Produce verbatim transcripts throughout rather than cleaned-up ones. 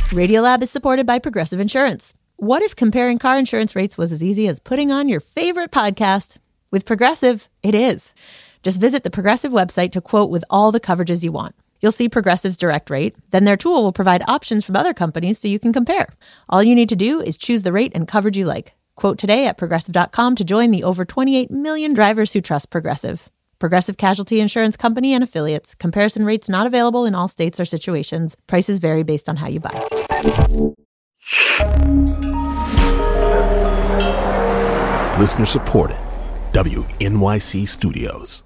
Radiolab is supported by Progressive Insurance. What if comparing car insurance rates was as easy as putting on your favorite podcast? With Progressive, it is. Just visit the Progressive website to quote with all the coverages you want. You'll see Progressive's direct rate. Then their tool will provide options from other companies so you can compare. All you need to do is choose the rate and coverage you like. Quote today at progressive dot com to join the over twenty-eight million drivers who trust Progressive. Progressive Casualty Insurance Company and Affiliates. Comparison rates not available in all states or situations. Prices vary based on how you buy. Listener supported. W N Y C Studios.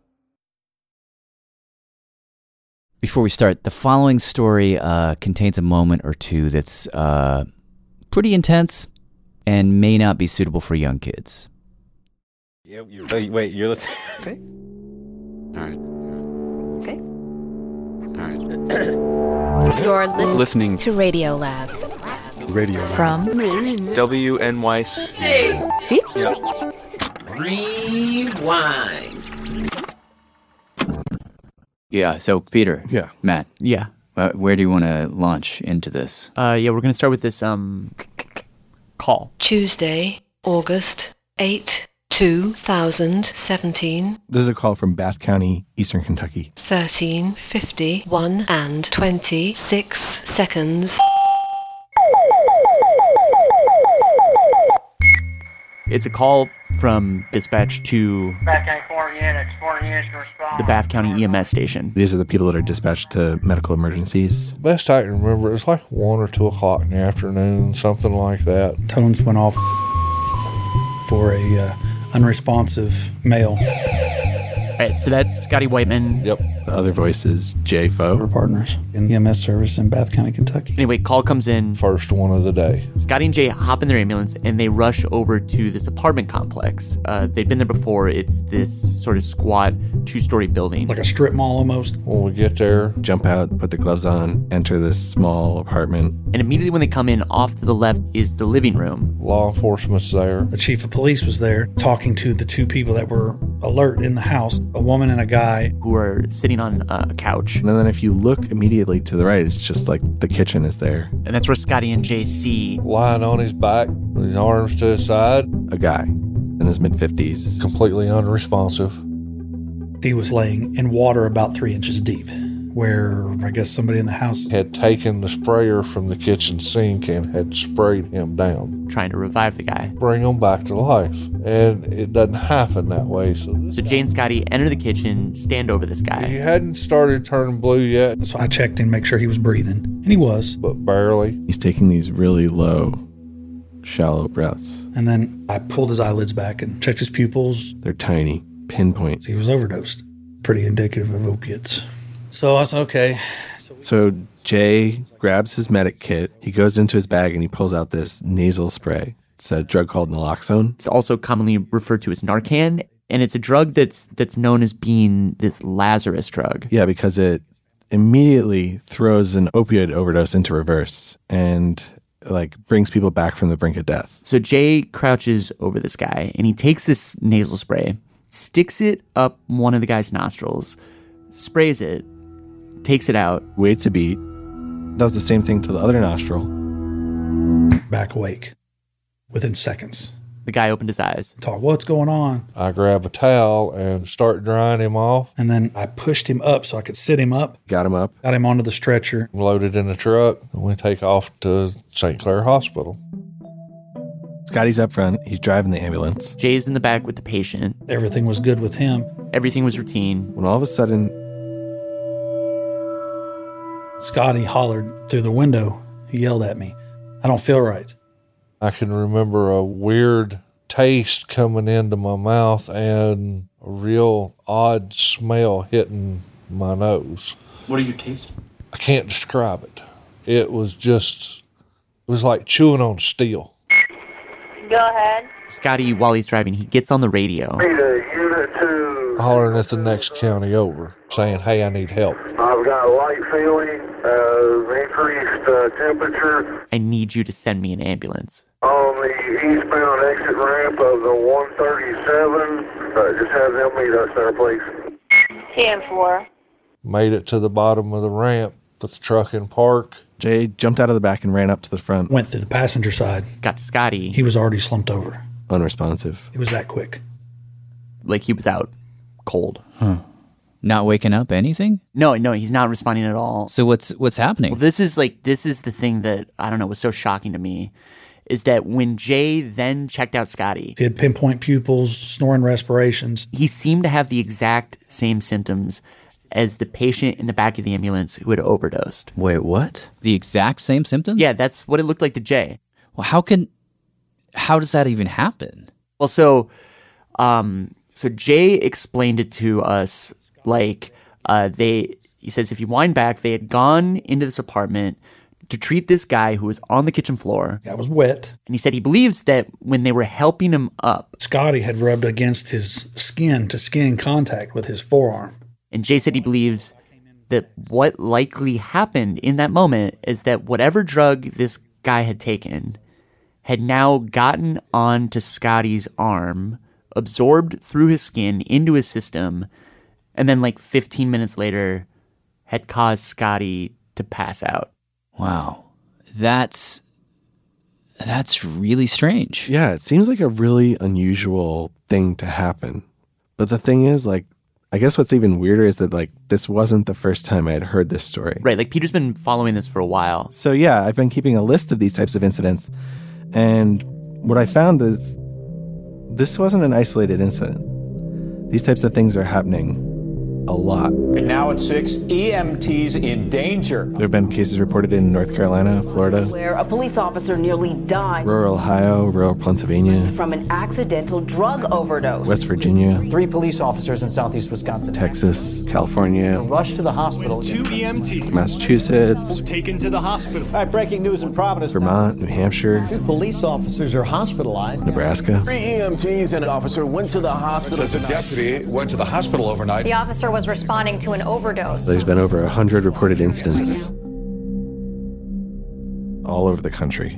Before we start, the following story uh, contains a moment or two that's uh, pretty intense and may not be suitable for young kids. Yeah, you're, wait, wait, you're listening. Okay. All right. Okay. All right. You're listening, listening to Radiolab. Radio From W N Y C. See? Yeah. Rewind. Yeah, so Peter. Yeah. Matt. Yeah. Uh, where do you want to launch into this? Uh, yeah, we're going to start with this um call. Tuesday, August eighth, two thousand seventeen, This is a call from Bath County, Eastern Kentucky. thirteen fifty-one and twenty-six seconds. It's a call from dispatch to Bath County four units, four units to respond. the Bath County E M S station. These are the people that are dispatched to medical emergencies. Best I can remember, it was like one or two o'clock in the afternoon, something like that. Tones went off for a uh, unresponsive male. All right, so that's Scotty Whiteman. Yep. The other voice is Jay Foe. We're partners in E M S service in Bath County, Kentucky. Anyway, call comes in. First one of the day. Scotty and Jay hop in their ambulance and they rush over to this apartment complex. Uh, they'd been there before. It's this sort of squat two-story building. Like a strip mall almost. When we get there, Jump out, put the gloves on, enter this small apartment. And immediately when they come in, off to the left is the living room. law enforcement's there. The chief of police was there talking to the two people that were alert in the house, a woman and a guy. Who are sitting on a couch. And then if you look immediately to the right, it's just like the kitchen is there. And that's where Scotty and Jay see Lying on his back, with his arms to his side. A guy in his mid-fifties. Completely unresponsive. He was laying in water about three inches deep, where I guess somebody in the house Had taken the sprayer from the kitchen sink and had sprayed him down. trying to revive the guy. Bring him back to life. And it doesn't happen that way. So, So Jay and Scotty enter the kitchen, stand over this he guy. hadn't started turning blue yet, So I checked in, make sure he was breathing. And he was. but barely. He's taking these really low, shallow breaths. And then I pulled his eyelids back and checked his pupils. They're tiny, pinpoint. He was overdosed. Pretty indicative of opiates. So I said, okay. So Jay grabs his medic kit. He goes into his bag and he pulls out this nasal spray. It's a drug called naloxone. It's also commonly referred to as Narcan, and it's a drug that's that's known as being this Lazarus drug. Yeah, because it immediately throws an opioid overdose into reverse and like brings people back from the brink of death. So Jay crouches over this guy, and he takes this nasal spray, sticks it up one of the guy's nostrils, sprays it, takes it out, waits a beat, does the same thing to the other nostril. Back awake within seconds. The guy opened his eyes. Talk, what's going on? I grab a towel and start drying him off. And then I pushed him up so I could sit him up. Got him up. Got him onto the stretcher. Loaded in the truck, and we take off to Saint Clair Hospital. Scotty's up front. He's driving the ambulance. Jay's in the back with the patient. Everything was good with him. Everything was routine. When all of a sudden, Scotty hollered through the window. He yelled at me, I don't feel right. I can remember a weird taste coming into my mouth and a real odd smell hitting my nose. What do you taste? I can't describe it. It was just, it was like chewing on steel. Go ahead. Scotty, while he's driving, he gets on the radio. Need a unit two. Hollering at the next county over, saying, hey, I need help. I've got light feeling, uh, increased uh, temperature. I need you to send me an ambulance. On the eastbound exit ramp of the one thirty-seven, uh, just have them meet us there, please. ten four. Made it to the bottom of the ramp, put the truck in park. Jay jumped out of the back and ran up to the front. Went through the passenger side. Got to Scotty. He was already slumped over. Unresponsive. It was that quick. Like he was out cold. Huh. Not waking up, anything? No, no, he's not responding at all. So what's what's happening? Well, this is like this is the thing that I don't know was so shocking to me, is that when Jay then checked out Scotty, he had pinpoint pupils, snoring respirations. He seemed to have the exact same symptoms as the patient in the back of the ambulance who had overdosed. Wait, what? The exact same symptoms? Yeah, that's what it looked like to Jay. Well, how can, how does that even happen? Well, so, um, so Jay explained it to us like uh, they. He says if you wind back, they had gone into this apartment to treat this guy who was on the kitchen floor. That was wet. And he said he believes that when they were helping him up, Scotty had rubbed against his skin to skin contact with his forearm. And Jay said he believes that what likely happened in that moment is that whatever drug this guy had taken had now gotten onto Scotty's arm, absorbed through his skin into his system, and then like fifteen minutes later had caused Scotty to pass out. Wow. That's that's really strange. Yeah, it seems like a really unusual thing to happen. But the thing is, like, I guess what's even weirder is that, like, this wasn't the first time I had heard this story. Right, like Peter's been following this for a while. So yeah, I've been keeping a list of these types of incidents. And what I found is this wasn't an isolated incident. These types of things are happening a lot. And now at six, E M Ts in danger. There have been cases reported in North Carolina, Florida, where a police officer nearly died, rural Ohio, rural Pennsylvania, from an accidental drug overdose, West Virginia, Three police officers in southeast Wisconsin, Texas, California, rushed to the hospital. Two E M Ts Massachusetts, taken to the hospital. All right, breaking news in Providence. Vermont, New Hampshire, Two police officers are hospitalized. Nebraska. Three E M Ts and an officer went to the hospital. Says a deputy went to the hospital overnight. The officer was responding to an overdose. There's been over one hundred reported incidents all over the country.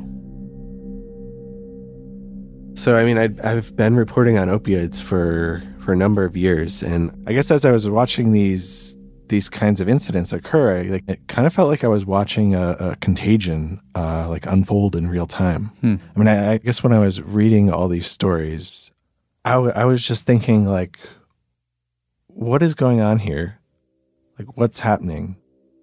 So, I mean, I, I've been reporting on opioids for, for a number of years. And I guess as I was watching these these kinds of incidents occur, I, like, it kind of felt like I was watching a, a contagion uh, like unfold in real time. Hmm. I mean, I, I guess when I was reading all these stories, I, w- I was just thinking, like, what is going on here? Like, what's happening?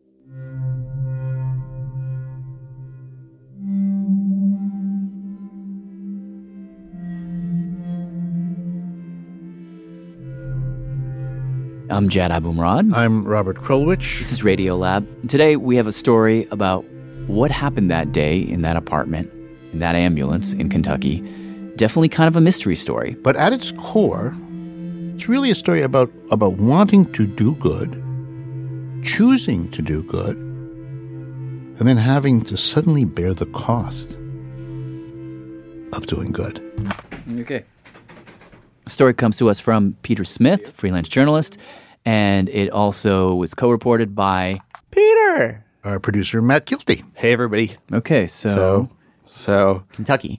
I'm Jad Abumrad. I'm Robert Krulwich. This is Radio Lab. And today we have a story about what happened that day in that apartment, in that ambulance in Kentucky. Definitely kind of a mystery story. But at its core, it's really a story about, about wanting to do good, choosing to do good, and then having to suddenly bear the cost of doing good. Okay. The story comes to us from Peter Smith, freelance journalist, and it also was co-reported by Peter, our producer, Matt Kilty. Hey, everybody. Okay, so... So, so Kentucky.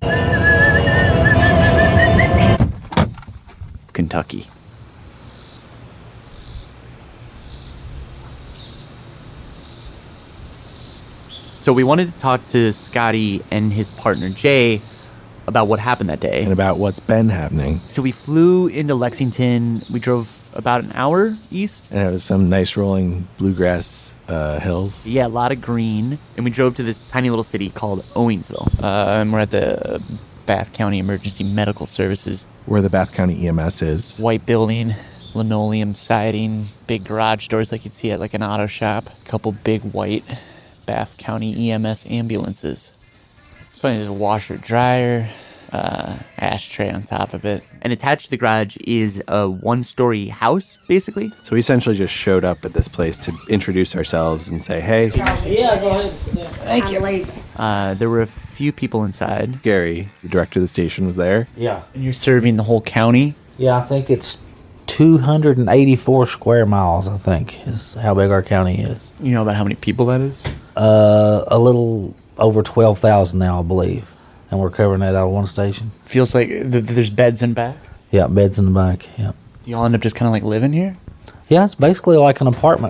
Kentucky. So we wanted to talk to Scotty and his partner Jay about what happened that day. And about what's been happening. So we flew into Lexington. We drove about an hour east. And it was some nice rolling bluegrass uh, hills. Yeah, a lot of green. And we drove to this tiny little city called Owensville. Uh, and we're at the Bath County Emergency Medical Services. Where the Bath County E M S is. White building, linoleum siding, big garage doors like you'd see at like an auto shop. A couple big white Bath County E M S ambulances. It's funny, there's a washer dryer, uh, ashtray on top of it. And attached to the garage is a one-story house, basically. So we essentially just showed up at this place to introduce ourselves and say, hey. Yeah, go ahead. Thank you. Uh, there were a few people inside. Gary, the director of the station, was there. Yeah. And you're serving the whole county? Yeah, I think it's two hundred eighty-four square miles, I think, is how big our county is. You know about how many people that is? Uh, a little over twelve thousand now, I believe. And we're covering that out of one station. Feels like th- there's beds in back? Yeah, beds in the back, yeah. You all end up just kind of like living here? Yeah, it's basically like an apartment.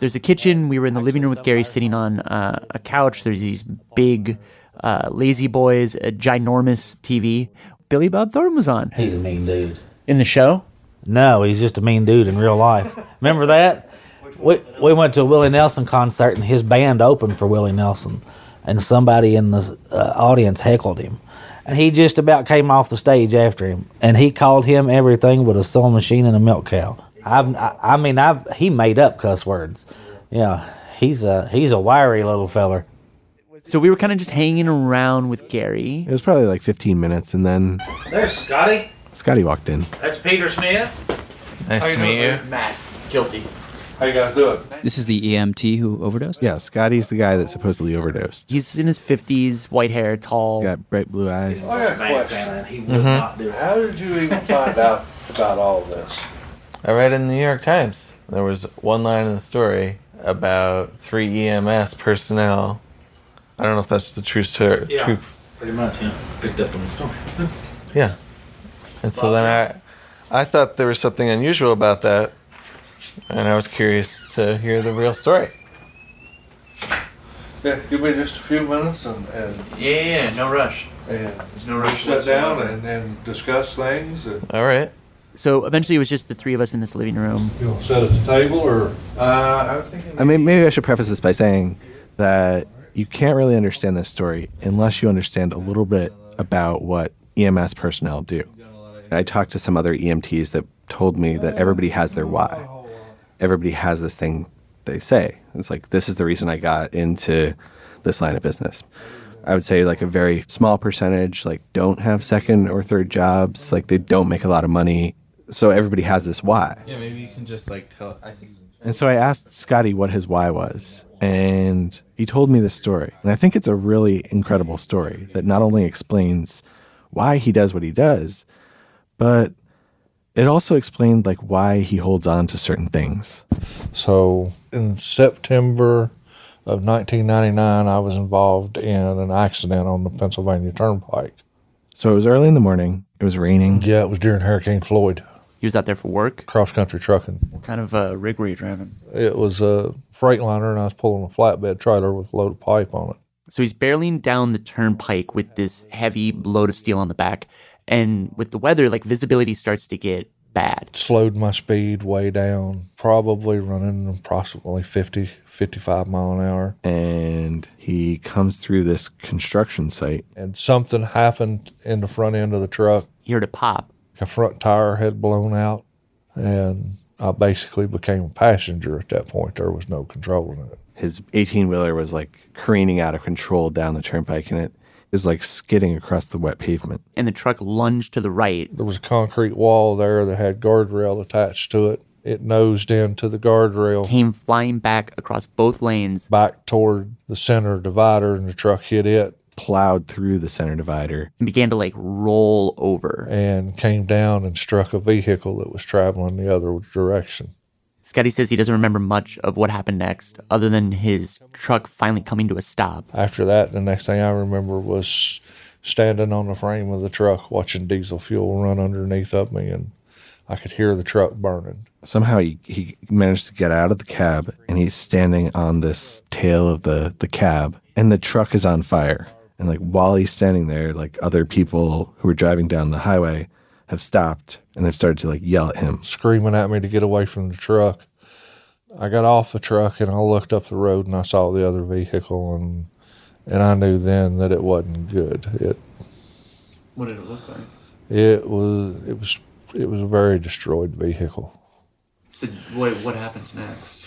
There's a kitchen. We were in the living room with Gary sitting on uh, a couch. There's these big uh, lazy boys, a ginormous T V. Billy Bob Thornton was on. He's a mean dude. In the show? No, he's just a mean dude in real life. Remember that? We we went to a Willie Nelson concert, and his band opened for Willie Nelson, and somebody in the uh, audience heckled him. And he just about came off the stage after him, and he called him everything but a sewing machine and a milk cow. I've, I, I mean, I've he made up cuss words. Yeah, he's a he's a wiry little feller. So we were kind of just hanging around with Gary. It was probably like fifteen minutes, and then There's Scotty. Scotty walked in. That's Peter Smith. Nice to meet you. Matt, guilty. How you guys doing? This is the E M T who overdosed? Yeah, Scotty's the guy that supposedly overdosed. He's in his fifties, white hair, tall. Got bright blue eyes. I got a question. He would Mhm. not do it. How did you even find out about all this? I read in the New York Times. There was one line in the story about three E M S personnel. I don't know if that's the true story. Yeah, true. pretty much. Yeah, picked up on the story. Yeah. And so then I, I thought there was something unusual about that, and I was curious to hear the real story. Yeah, give me just a few minutes and, and Yeah, yeah, no rush. and There's no rush sit down whatsoever. and, and discuss things. And All right. So eventually it was just the three of us in this living room. you want to sit at the table or? Uh, I was thinking. I mean, maybe I should preface this by saying that you can't really understand this story unless you understand a little bit about what E M S personnel do. I talked to some other E M Ts that told me that everybody has their why. Everybody has this thing they say. It's like, this is the reason I got into this line of business. I would say like a very small percentage like don't have second or third jobs, like they don't make a lot of money. So everybody has this why. Yeah, maybe you can just like tell. I think. And so I asked Scotty what his why was, and he told me this story. And I think it's a really incredible story that not only explains why he does what he does, but it also explained like why he holds on to certain things. So in September of nineteen ninety-nine, I was involved in an accident on the Pennsylvania Turnpike. So it was early in the morning. It was raining. Yeah, it was during Hurricane Floyd. He was out there for work? Cross-country trucking. What kind of uh, rig were you driving? It was a Freightliner, and I was pulling a flatbed trailer with a load of pipe on it. So he's barreling down the turnpike with this heavy load of steel on the back. And with the weather, like visibility starts to get bad. Slowed my speed way down, probably running approximately fifty, fifty-five mile an hour. And he comes through this construction site. And something happened in the front end of the truck. He heard a pop. A front tire had blown out, and I basically became a passenger at that point. There was no controlling it. His eighteen-wheeler was like careening out of control down the turnpike, and it is like skidding across the wet pavement. And the truck lunged to the right. There was a concrete wall there that had guardrail attached to it. It nosed into the guardrail. Came flying back across both lanes. Back toward the center divider, and the truck hit it. Plowed through the center divider. And began to like roll over. And came down and struck a vehicle that was traveling the other direction. Scotty says he doesn't remember much of what happened next, other than his truck finally coming to a stop. After that, the next thing I remember was standing on the frame of the truck, watching diesel fuel run underneath of me, and I could hear the truck burning. Somehow he, he managed to get out of the cab, and he's standing on this tail of the, the cab, and the truck is on fire. And like while he's standing there, like other people who were driving down the highway have stopped, and they've started to like yell at him. Screaming at me to get away from the truck. I got off the truck and I looked up the road and I saw the other vehicle, and and I knew then that it wasn't good. It. What did it look like? It was it was it was a very destroyed vehicle. So what what happens next?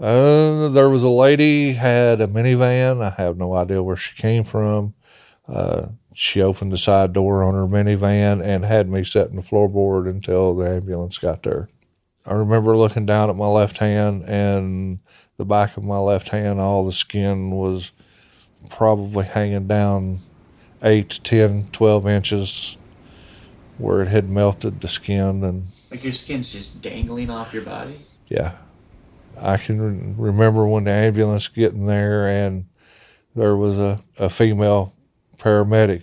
Uh, there was a lady had a minivan. I have no idea where she came from. Uh, she opened the side door on her minivan and had me set in the floorboard until the ambulance got there. I remember looking down at my left hand, and the back of my left hand, all the skin was probably hanging down eight, ten, twelve inches where it had melted the skin. And like your skin's just dangling off your body? Yeah. I can re- remember when the ambulance getting there, and there was a, a female paramedic.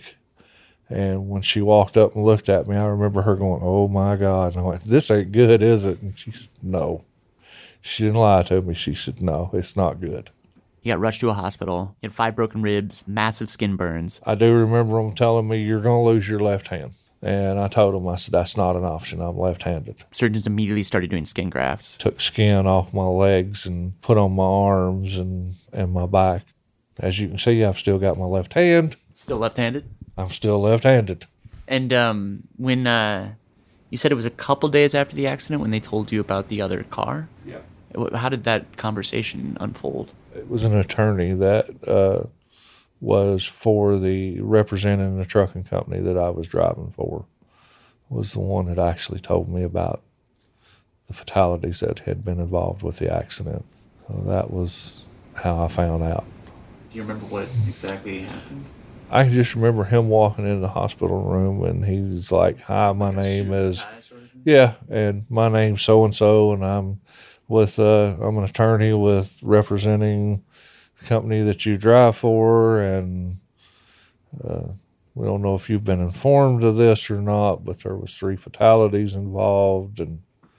And when she walked up and looked at me, I remember her going, "Oh my God." And I went, "This ain't good, is it?" And she said, "No." She didn't lie to me. She said, no, it's not good. He got rushed to a hospital. He had five broken ribs, massive skin burns. I do remember them telling me, you're going to lose your left hand. And I told him, I said, that's not an option. I'm left-handed. Surgeons immediately started doing skin grafts. Took skin off my legs and put on my arms and, and my back. As you can see, I've still got my left hand. Still left-handed? I'm still left-handed. And um, when uh, you said it was a couple days after the accident when they told you about the other car? Yeah. How did that conversation unfold? It was an attorney that uh, was for the representing the trucking company that I was driving for, was the one that actually told me about the fatalities that had been involved with the accident. So that was how I found out. Do you remember what exactly happened? I just remember him walking in the hospital room and he's like, hi, my name is, yeah, and my name's so-and-so, and I'm with, uh, I'm an attorney with representing the company that you drive for, and uh, we don't know if you've been informed of this or not, but there was three fatalities involved, and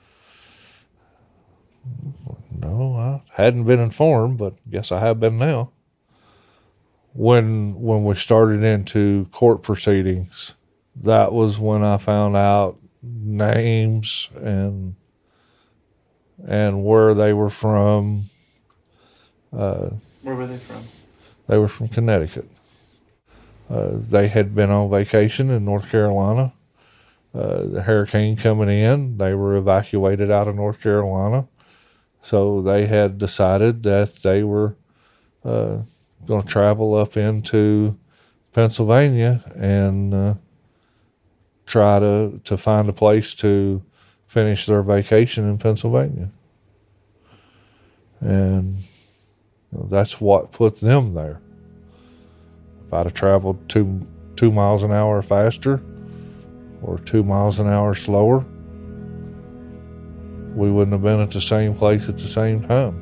no, I hadn't been informed, but guess I have been now. When when we started into court proceedings, that was when I found out names and and where they were from. Uh, where were they from? They were from Connecticut. Uh, they had been on vacation in North Carolina. Uh, the hurricane coming in, they were evacuated out of North Carolina. So they had decided that they were uh, going to travel up into Pennsylvania and uh, try to, to find a place to finish their vacation in Pennsylvania. And you know, that's what put them there. If I'd have traveled two, two miles an hour faster or two miles an hour slower, we wouldn't have been at the same place at the same time.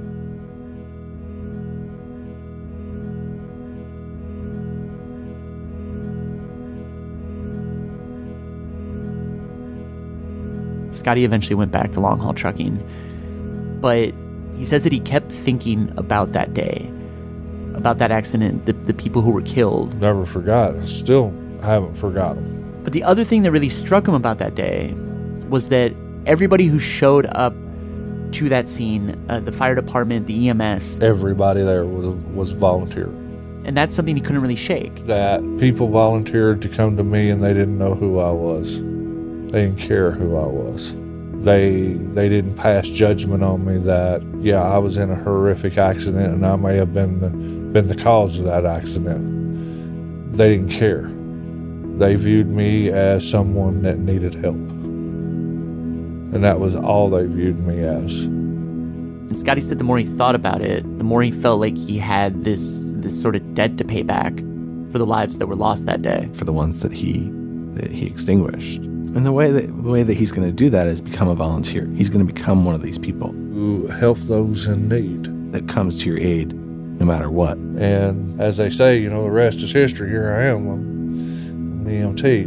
Scotty eventually went back to long-haul trucking, but he says that he kept thinking about that day, about that accident, the, the people who were killed. Never forgot. Still haven't forgotten. But the other thing that really struck him about that day was that everybody who showed up to that scene, uh, the fire department, the E M S, everybody there was was volunteer. And that's something he couldn't really shake. That people volunteered to come to me and they didn't know who I was. They didn't care who I was. They they didn't pass judgment on me that, yeah, I was in a horrific accident and I may have been the, been the cause of that accident. They didn't care. They viewed me as someone that needed help. And that was all they viewed me as. And Scotty said the more he thought about it, the more he felt like he had this this sort of debt to pay back for the lives that were lost that day. For the ones that he that he extinguished. And the way that the way that he's going to do that is become a volunteer. He's going to become one of these people who help those in need, that comes to your aid no matter what. And as they say, you know, the rest is history. Here I am. I'm an E M T.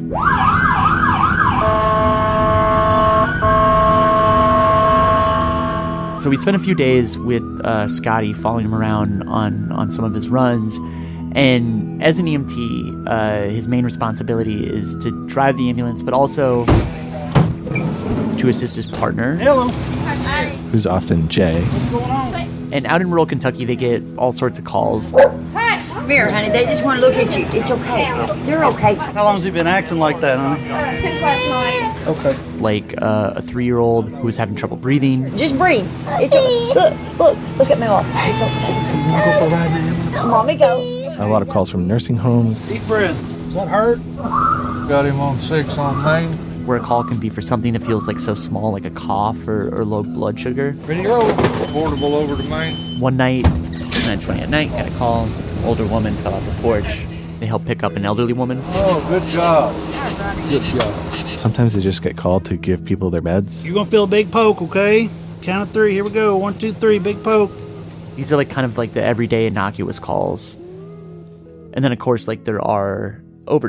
So we spent a few days with uh, Scotty, following him around on, on some of his runs. And as an E M T, uh, his main responsibility is to drive the ambulance, but also to assist his partner. Hello. Who's often Jay. What's going on? And out in rural Kentucky, they get all sorts of calls. Hey, come here, honey. They just want to look at you. It's okay. You're okay. How long has he been acting like that, honey? Uh, since last night. Okay. Like uh, a three-year-old who was having trouble breathing. Just breathe. It's okay. Look, look, look at my arm. It's okay. Can you go for a ride now? Mommy, go. A lot of calls from nursing homes. Deep breath. Does that hurt? Got him on six on Main. Where a call can be for something that feels like so small, like a cough or, or low blood sugar. Ready to go. Portable over to Main. One night, nine twenty at night, got a call. Older woman fell off a porch. They helped pick up an elderly woman. Oh, good job. Good job. Sometimes they just get called to give people their beds. You're going to feel a big poke, okay? Count of three. Here we go. One, two, three. Big poke. These are like kind of like the everyday innocuous calls. And then, of course, like there are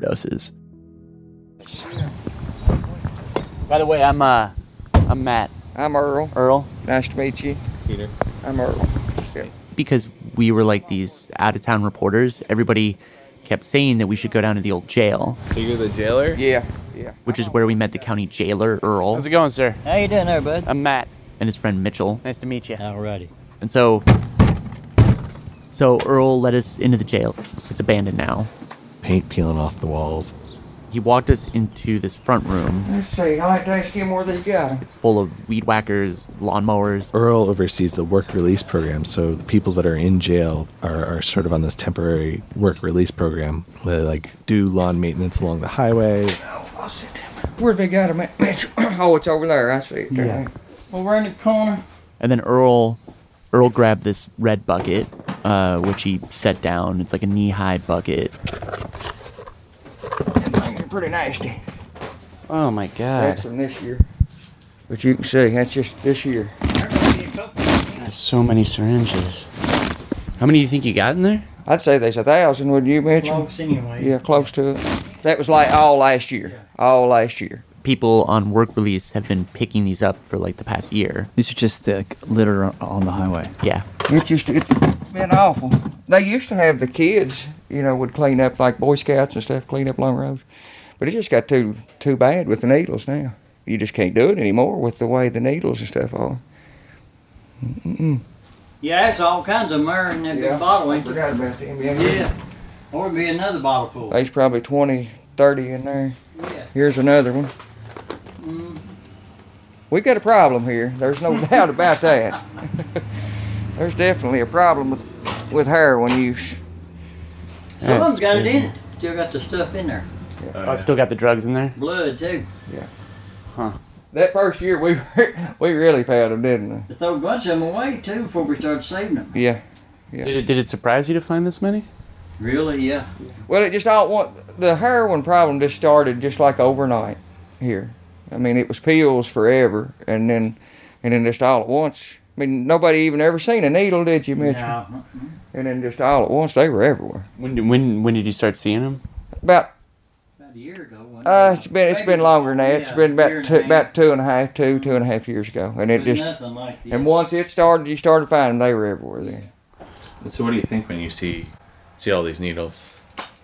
overdoses. By the way, I'm uh, I'm Matt. I'm Earl. Earl. Nice to meet you. Peter. I'm Earl. Yeah. Because we were like these out-of-town reporters, everybody kept saying that we should go down to the old jail. So you're the jailer? Yeah, yeah. Which is where we met the county jailer, Earl. How's it going, sir? How you doing there, bud? I'm Matt. And his friend Mitchell. Nice to meet you. Alrighty. And so, so Earl led us into the jail. It's abandoned now. Paint peeling off the walls. He walked us into this front room. Let's see. I like to ask you more than you got. It's full of weed whackers, lawnmowers. Earl oversees the work release program, so the people that are in jail are, are sort of on this temporary work release program where they like do lawn maintenance along the highway. I'll sit down. Where they got him at, Mitch? Oh, it's over there. I see it. Yeah. Over in the corner. And then Earl, Earl grabbed this red bucket, uh, which he set down. It's like a knee-high bucket. Things are pretty nasty. Oh my God. That's from this year. But you can see, that's just this year. There's so many syringes. How many do you think you got in there? I'd say there's a thousand, wouldn't you, Mitch? Close anyway. Yeah, close to it. That was like all last year. All last year. People on work release have been picking these up for like the past year. These are just uh, litter on the highway. Yeah. It's just, it's been awful. They used to have the kids, you know, would clean up like Boy Scouts and stuff, clean up along roads. But it just got too too bad with the needles now. You just can't do it anymore with the way the needles and stuff are. Mm-mm. Yeah, it's all kinds of myrrh in that Yeah, big bottle, I ain't forgot about them. Yeah. Yeah. Or it'd be another bottle full. There's probably twenty, thirty in there. Yeah. Here's another one. Mm. We got a problem here. There's no doubt about that. There's definitely a problem with, with heroin use. Some of them's got it in it. Still got the stuff in there. Yeah. Oh, I still got the drugs in there? Blood, too. Yeah. Huh. That first year, we we really found them, didn't we? They threw a bunch of them away, too, before we started saving them. Yeah. Yeah. Did it, did it surprise you to find this many? Really, yeah. Well, it just all want the heroin problem just started just like overnight here. I mean, it was pills forever, and then and then just all at once. I mean, nobody even ever seen a needle, did you, Mitchell? No. And then just all at once, they were everywhere. When did, when when did you start seeing them? About About a year ago. wasn't uh, it? it's been it's been longer than that. It's Yeah, been a year about and two, a half. about two and a half, two two and a half years ago, and it There's just nothing like this. and once it started, you started finding them. They were everywhere then. So what do you think when you see see all these needles?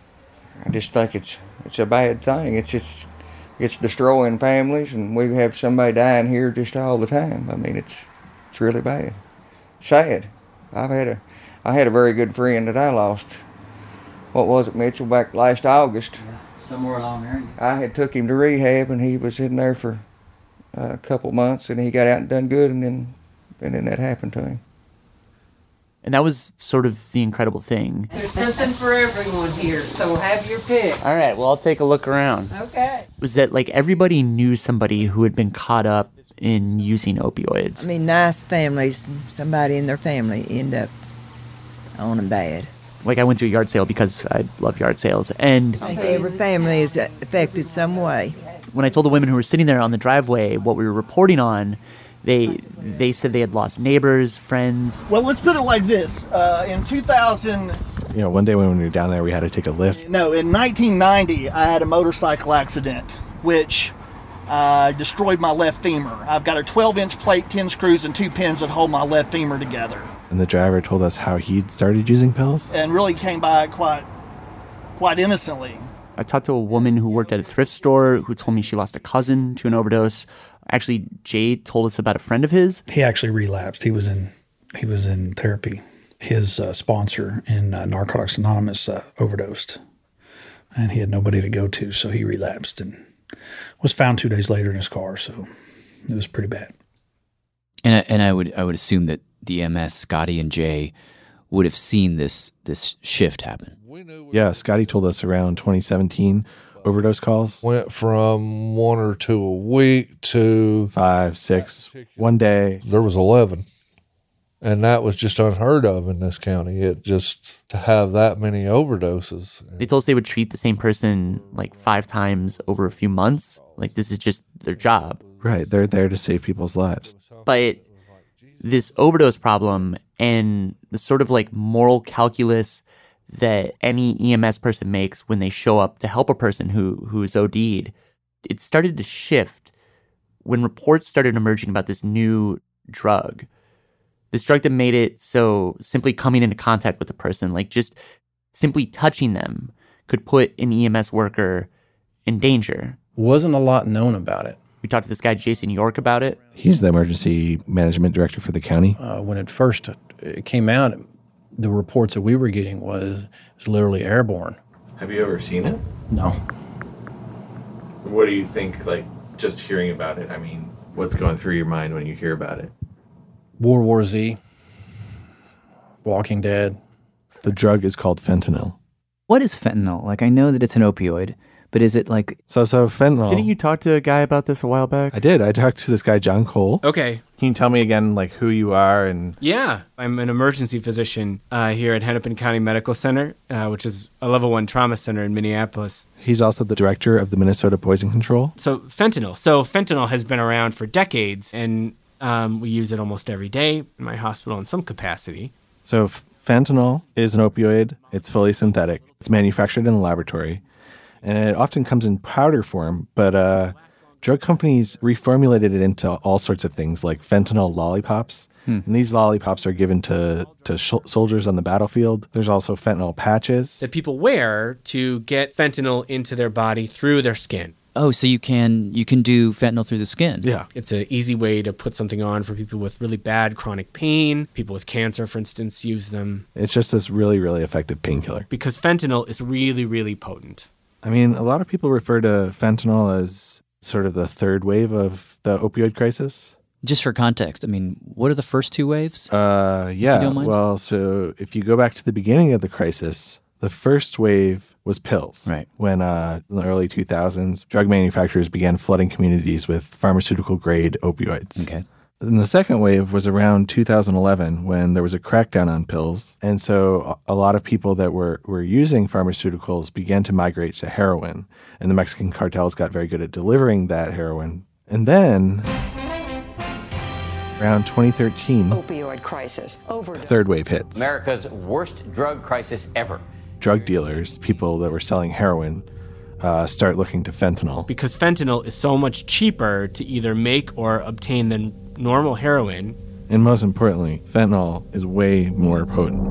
I just think it's it's a bad thing. It's it's it's destroying families, and we have somebody dying here just all the time. I mean, it's it's really bad, sad. I've had a I had a very good friend that I lost. What was it, Mitchell? Back last August. Somewhere along there. I had took him to rehab, and he was in there for uh, a couple months, and he got out and done good, and then and then that happened to him. And that was sort of the incredible thing. There's something for everyone here, so have your pick. All right, well, I'll take a look around. Okay. Was that like everybody knew somebody who had been caught up in using opioids. I mean, nice families, somebody in their family end up on them bad. Like I went to a yard sale because I love yard sales, and I think every family is affected some way. when I told the women who were sitting there on the driveway what we were reporting on, they they said they had lost neighbors, friends. Well, let's put it like this. Uh, in two thousand... You know, one day when we were down there, we had to take a lift. No, in nineteen ninety, I had a motorcycle accident, which uh, destroyed my left femur. I've got a twelve-inch plate, ten screws, and two pins that hold my left femur together. And the driver told us how he'd started using pills. And really came by quite, quite innocently. I talked to a woman who worked at a thrift store who told me she lost a cousin to an overdose. Actually, Jay told us about a friend of his. He actually relapsed. He was in he was in therapy. His uh, sponsor in uh, Narcotics Anonymous uh, overdosed, and he had nobody to go to, so he relapsed and was found two days later in his car. So it was pretty bad. And I, and I would I would assume that the M S, Scotty and Jay, would have seen this this shift happen. Yeah, Scotty told us around twenty seventeen, overdose calls went from one or two a week to five, six, one day. There was eleven. And that was just unheard of in this county. It just, to have that many overdoses. They told us they would treat the same person like five times over a few months. Like this is just their job. Right, they're there to save people's lives. But this overdose problem and the sort of like moral calculus that any E M S person makes when they show up to help a person who who is OD'd, it started to shift when reports started emerging about this new drug, this drug that made it so simply coming into contact with a person, like just simply touching them, could put an E M S worker in danger. Wasn't a lot known about it. We talked to this guy, Jason York, about it. He's the emergency management director for the county. Uh, when it first it came out, the reports that we were getting was, was literally airborne. Have you ever seen it? No. What do you think, like, just hearing about it? I mean, what's going through your mind when you hear about it? World War Z, Walking Dead. The drug is called fentanyl. What is fentanyl? Like, I know that it's an opioid, but is it like... So, so fentanyl... Didn't you talk to a guy about this a while back? I did. I talked to this guy, John Cole. Okay. Can you tell me again, like, who you are and... Yeah. I'm an emergency physician uh, here at Hennepin County Medical Center, uh, which is a level one trauma center in Minneapolis. He's also the director of the Minnesota Poison Control. So, fentanyl. So, fentanyl has been around for decades, and um, we use it almost every day in my hospital in some capacity. So, f- fentanyl is an opioid. It's fully synthetic. It's manufactured in the laboratory. And it often comes in powder form, but uh, drug companies reformulated it into all sorts of things, like fentanyl lollipops. Hmm. And these lollipops are given to, to sh- soldiers on the battlefield. There's also fentanyl patches that people wear to get fentanyl into their body through their skin. Oh, so you can you can do fentanyl through the skin. Yeah. It's an easy way to put something on for people with really bad chronic pain. People with cancer, for instance, use them. It's just this really, really effective painkiller. Because fentanyl is really, really potent. I mean, a lot of people refer to fentanyl as sort of the third wave of the opioid crisis. Just for context, I mean, what are the first two waves? Uh, yeah. If you don't mind? Well, so if you go back to the beginning of the crisis, the first wave was pills. Right. When uh, in the early two thousands, drug manufacturers began flooding communities with pharmaceutical-grade opioids. Okay. And the second wave was around two thousand eleven when there was a crackdown on pills. And so a lot of people that were, were using pharmaceuticals began to migrate to heroin. And the Mexican cartels got very good at delivering that heroin. And then around twenty thirteen, opioid crisis, overdose. The third wave hits. America's worst drug crisis ever. Drug dealers, people that were selling heroin, uh, start looking to fentanyl. Because fentanyl is so much cheaper to either make or obtain than normal heroin. And most importantly, fentanyl is way more potent.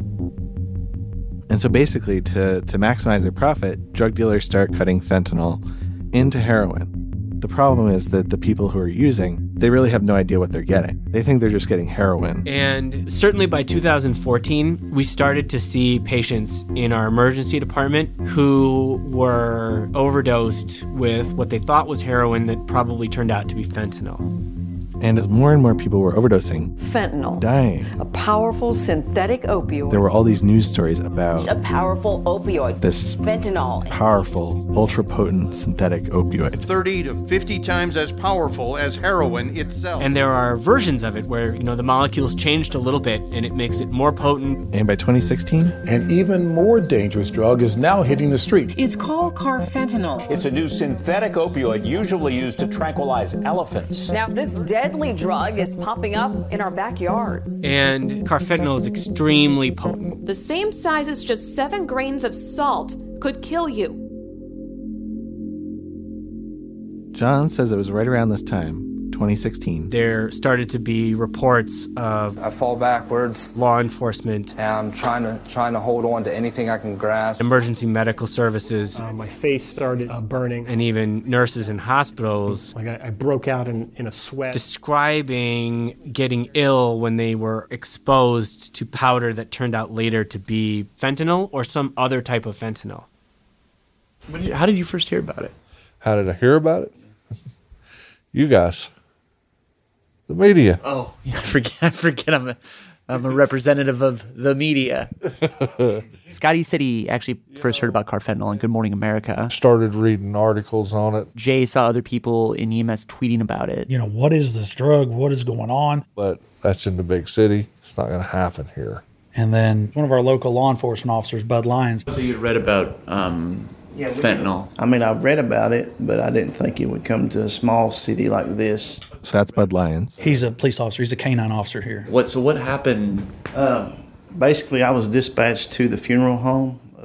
And so basically, to, to maximize their profit, drug dealers start cutting fentanyl into heroin. The problem is that the people who are using, they really have no idea what they're getting. They think they're just getting heroin. And certainly by two thousand fourteen, we started to see patients in our emergency department who were overdosed with what they thought was heroin that probably turned out to be fentanyl. And as more and more people were overdosing, fentanyl, dying, a powerful synthetic opioid. There were all these news stories about a powerful opioid, this fentanyl, powerful, ultra-potent synthetic opioid. thirty to fifty times as powerful as heroin itself. And there are versions of it where, you know, the molecules changed a little bit and it makes it more potent. And by twenty sixteen, an even more dangerous drug is now hitting the street. It's called carfentanil. It's a new synthetic opioid usually used to tranquilize elephants. Now, this deadly drug is popping up in our backyards. And carfentanil is extremely potent. The same size as just seven grains of salt could kill you. John says it was right around this time, twenty sixteen. There started to be reports of I fall backwards. Law enforcement. And I'm trying to trying to hold on to anything I can grasp. Emergency medical services. Uh, my face started uh, burning. And even nurses in hospitals. Like I, I broke out in, in a sweat. Describing getting ill when they were exposed to powder that turned out later to be fentanyl or some other type of fentanyl. How did you first hear about it? How did I hear about it? You guys. The media. Oh, yeah, I forget, I forget I'm a, I'm a representative of the media. Scotty said he actually first heard about carfentanil on Good Morning America. Started reading articles on it. Jay saw other people in E M S tweeting about it. You know, what is this drug? What is going on? But that's in the big city. It's not going to happen here. And then one of our local law enforcement officers, Bud Lyons. So you read about um, yeah, fentanyl. I mean, I've read about it, but I didn't think it would come to a small city like this. So that's Bud Lyons. He's a police officer. He's a canine officer here. What? So what happened? Um, basically, I was dispatched to the funeral home.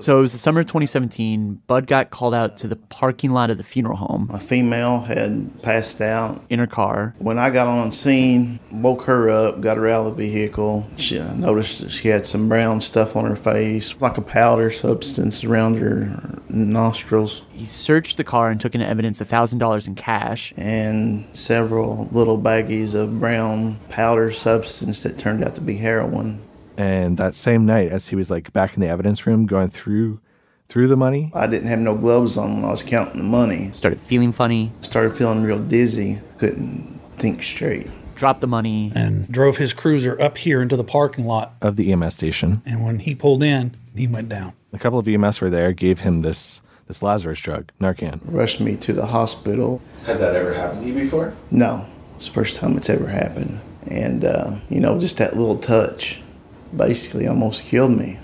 So it was the summer of twenty seventeen. Bud got called out to the parking lot of the funeral home. A female had passed out in her car. When I got on scene, woke her up, got her out of the vehicle. She I noticed that she had some brown stuff on her face, like a powder substance around her nostrils. He searched the car and took into evidence one thousand dollars in cash. And several little baggies of brown powder substance that turned out to be heroin. And that same night, as he was like back in the evidence room going through through the money, I didn't have no gloves on when I was counting the money. Started feeling funny. Started feeling real dizzy. Couldn't think straight. Dropped the money. And drove his cruiser up here into the parking lot of the E M S station. And when he pulled in, he went down. A couple of E M S were there, gave him this this Lazarus drug, Narcan. Rushed me to the hospital. Had that ever happened to you before? No. It's the first time it's ever happened. And, uh, you know, just that little touch basically almost killed me.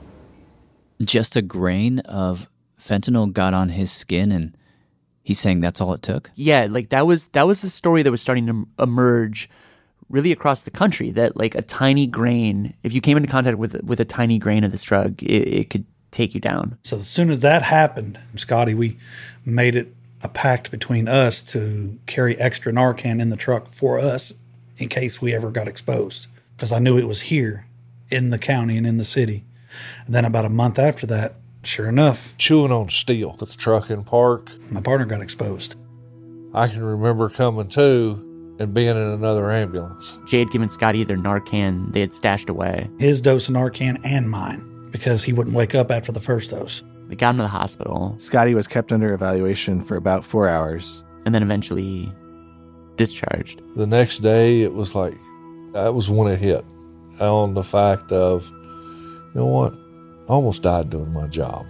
Just a grain of fentanyl got on his skin, and he's saying that's all it took? Yeah, like that was that was the story that was starting to emerge really across the country, that like a tiny grain, if you came into contact with with a tiny grain of this drug, it, it could take you down. So as soon as that happened, Scotty, we made it a pact between us to carry extra Narcan in the truck for us in case we ever got exposed, because I knew it was here in the county and in the city. And then about a month after that, sure enough, chewing on steel at the truck in park, my partner got exposed. I can remember coming to and being in another ambulance. Jay had given Scotty their Narcan they had stashed away. His dose of Narcan and mine, because he wouldn't wake up after the first dose. They got him to the hospital. Scotty was kept under evaluation for about four hours. And then eventually discharged. The next day, it was like, that was when it hit. On the fact of, you know what, I almost died doing my job.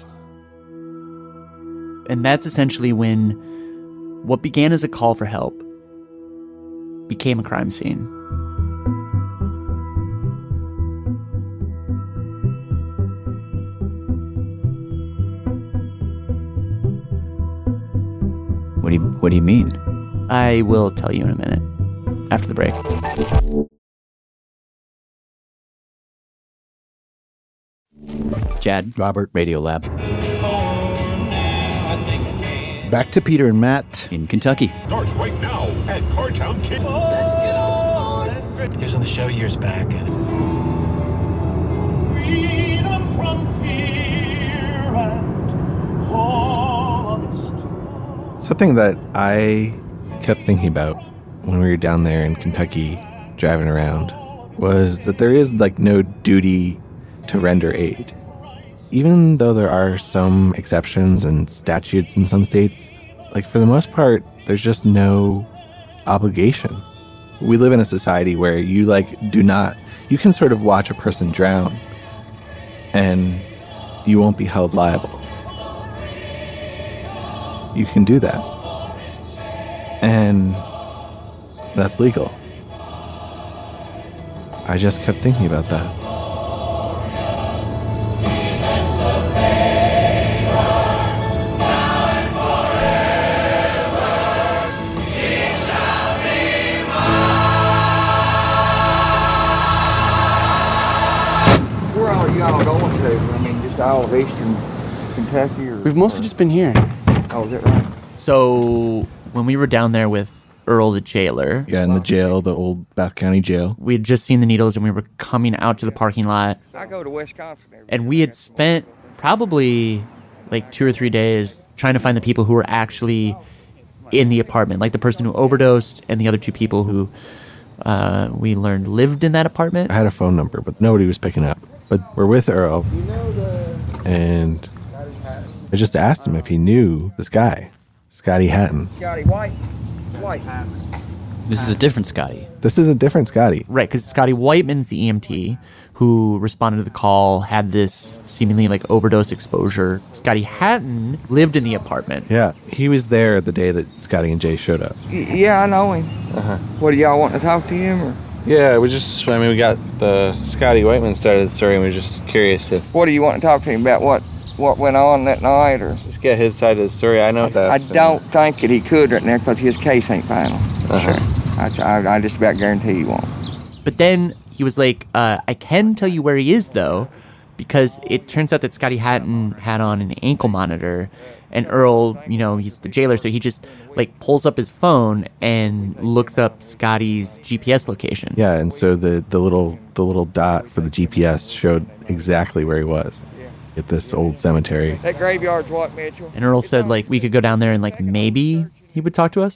And that's essentially when what began as a call for help became a crime scene. What do you, what do you mean? I will tell you in a minute, after the break. Chad, Robert, Radio Lab. Back to Peter and Matt in Kentucky. Starts right now at Cartown Kid. Let's get on it. He was on the show years back. Freedom from fear and all of its storm. Something that I kept thinking about when we were down there in Kentucky driving around was that there is like no duty to render aid. Even though there are some exceptions and statutes in some states, like for the most part, there's just no obligation. We live in a society where you like do not, you can sort of watch a person drown and you won't be held liable. You can do that. And that's legal. I just kept thinking about that. Y'all going to? I mean, just all of eastern Kentucky? Or, We've mostly or, just been here. Oh, is that right? So when we were down there with Earl, the jailer. Yeah, in the jail, the old Bath County jail. We had just seen the needles and we were coming out to the parking lot. I go to Wisconsin. And we had spent probably like two or three days trying to find the people who were actually in the apartment, like the person who overdosed and the other two people who uh, we learned lived in that apartment. I had a phone number, but nobody was picking up. But we're with Earl, and I just asked him if he knew this guy, Scotty Hatton. Scotty White. White. This is a different Scotty. This is a different Scotty. Right, because Scotty Whiteman's the E M T who responded to the call, had this seemingly like overdose exposure. Scotty Hatton lived in the apartment. Yeah, he was there the day that Scotty and Jay showed up. Y- yeah, I know him. Uh-huh. What, do y'all want to talk to him? Or? Yeah, we just, I mean, we got the Scotty Whiteman started the story, and we we're just curious if... What do you want to talk to him about? What what went on that night? Or just get his side of the story. I know that. I don't think that he could right now because his case ain't final. Uh-huh. Sure. I, I, I just about guarantee he won't. But then he was like, uh, I can tell you where he is, though, because it turns out that Scotty Hatton had on an ankle monitor, and Earl, you know, he's the jailer, so he just like pulls up his phone and looks up Scotty's G P S location. Yeah, and so the, the little the little dot for the G P S showed exactly where he was at this old cemetery. That graveyard's what, Mitchell? And Earl said like we could go down there and like maybe he would talk to us.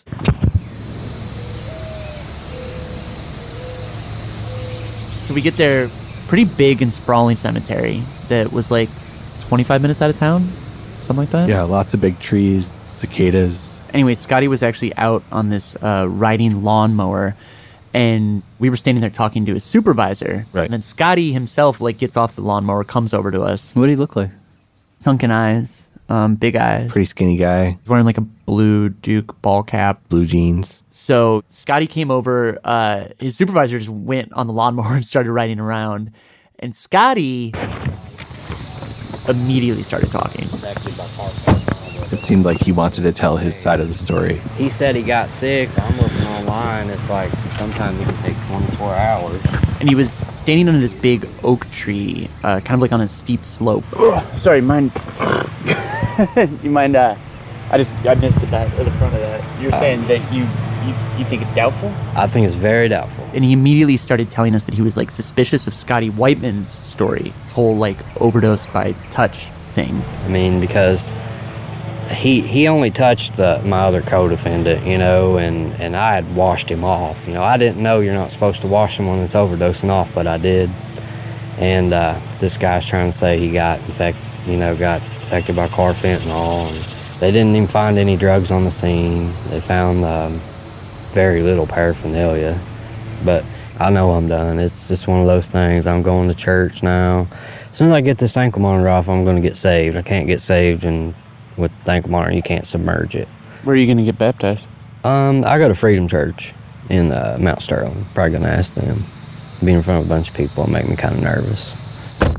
So we get there, pretty big and sprawling cemetery that was like twenty-five minutes out of town, something like that. Yeah, lots of big trees, cicadas. Anyway, Scotty was actually out on this uh, riding lawnmower, and we were standing there talking to his supervisor. Right. And then Scotty himself like gets off the lawnmower, comes over to us. What did he look like? Sunken eyes, um, big eyes. Pretty skinny guy. He's wearing like a blue Duke ball cap. Blue jeans. So Scotty came over. Uh, his supervisor just went on the lawnmower and started riding around. And Scotty immediately started talking. It seemed like he wanted to tell his side of the story. He said he got sick. I'm looking online. It's like sometimes it can take twenty-four hours. And he was standing under this big oak tree, uh, kind of like on a steep slope. Ugh, sorry, mind? you mind? Uh, I just I missed the back or the front of that. You're uh, saying that you, you you think it's doubtful? I think it's very doubtful. And he immediately started telling us that he was like suspicious of Scotty Whiteman's story, this whole like overdose by touch thing. I mean, because he he only touched the, my other co-defendant, you know, and, and I had washed him off. You know, I didn't know you're not supposed to wash someone that's overdosing off, but I did. And uh, this guy's trying to say he got infected, you know, got infected by carfentanil. And they didn't even find any drugs on the scene. They found um, very little paraphernalia. But I know I'm done. It's just one of those things. I'm going to church now. As soon as I get this ankle monitor off, I'm going to get saved. I can't get saved, and with the ankle monitor, you can't submerge it. Where are you going to get baptized? Um, I go to Freedom Church in uh, Mount Sterling. Probably going to ask them. Being in front of a bunch of people will make me kind of nervous.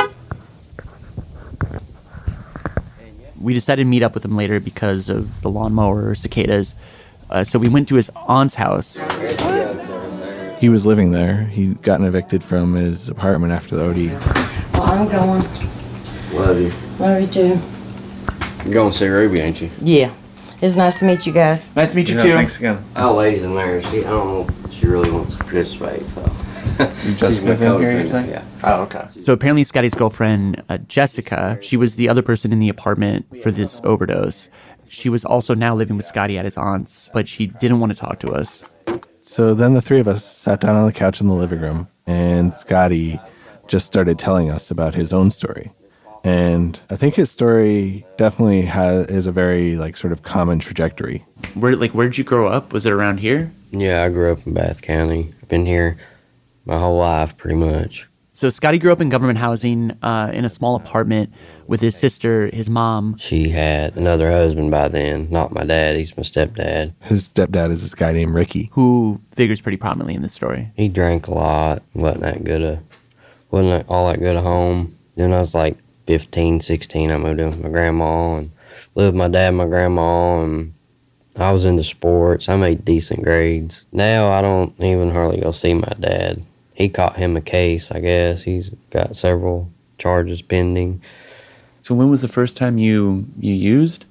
We decided to meet up with him later because of the lawnmower, cicadas. Uh, so we went to his aunt's house. He was living there. He'd gotten evicted from his apartment after the O D. Well, I'm going. Love you. Love you too. You're going to see Ruby, ain't you? Yeah. It's nice to meet you guys. Nice to meet you Yeah, too. thanks again. Our lady's in there. She, I don't know if she really wants to participate, so. Jessica's in here, you say? Yeah. Oh, okay. So apparently Scotty's girlfriend, uh, Jessica, she was the other person in the apartment for this overdose. She was also now living with Scotty at his aunt's, but she didn't want to talk to us. So then the three of us sat down on the couch in the living room, and Scotty just started telling us about his own story. And I think his story definitely has is a very like sort of common trajectory. Where like where did you grow up? Was it around here? Yeah, I grew up in Bath County. I've been here my whole life, pretty much. So Scotty grew up in government housing uh, in a small apartment with his sister, his mom. She had another husband by then. Not my dad. He's my stepdad. His stepdad is this guy named Ricky, who figures pretty prominently in this story. He drank a lot. wasn't that good a wasn't all that good at home. Then I was like fifteen, sixteen. I moved in with my grandma and lived with my dad and my grandma, and I was into sports. I made decent grades. Now I don't even hardly go see my dad. He caught him a case, I guess. He's got several charges pending. So when was the first time you you used?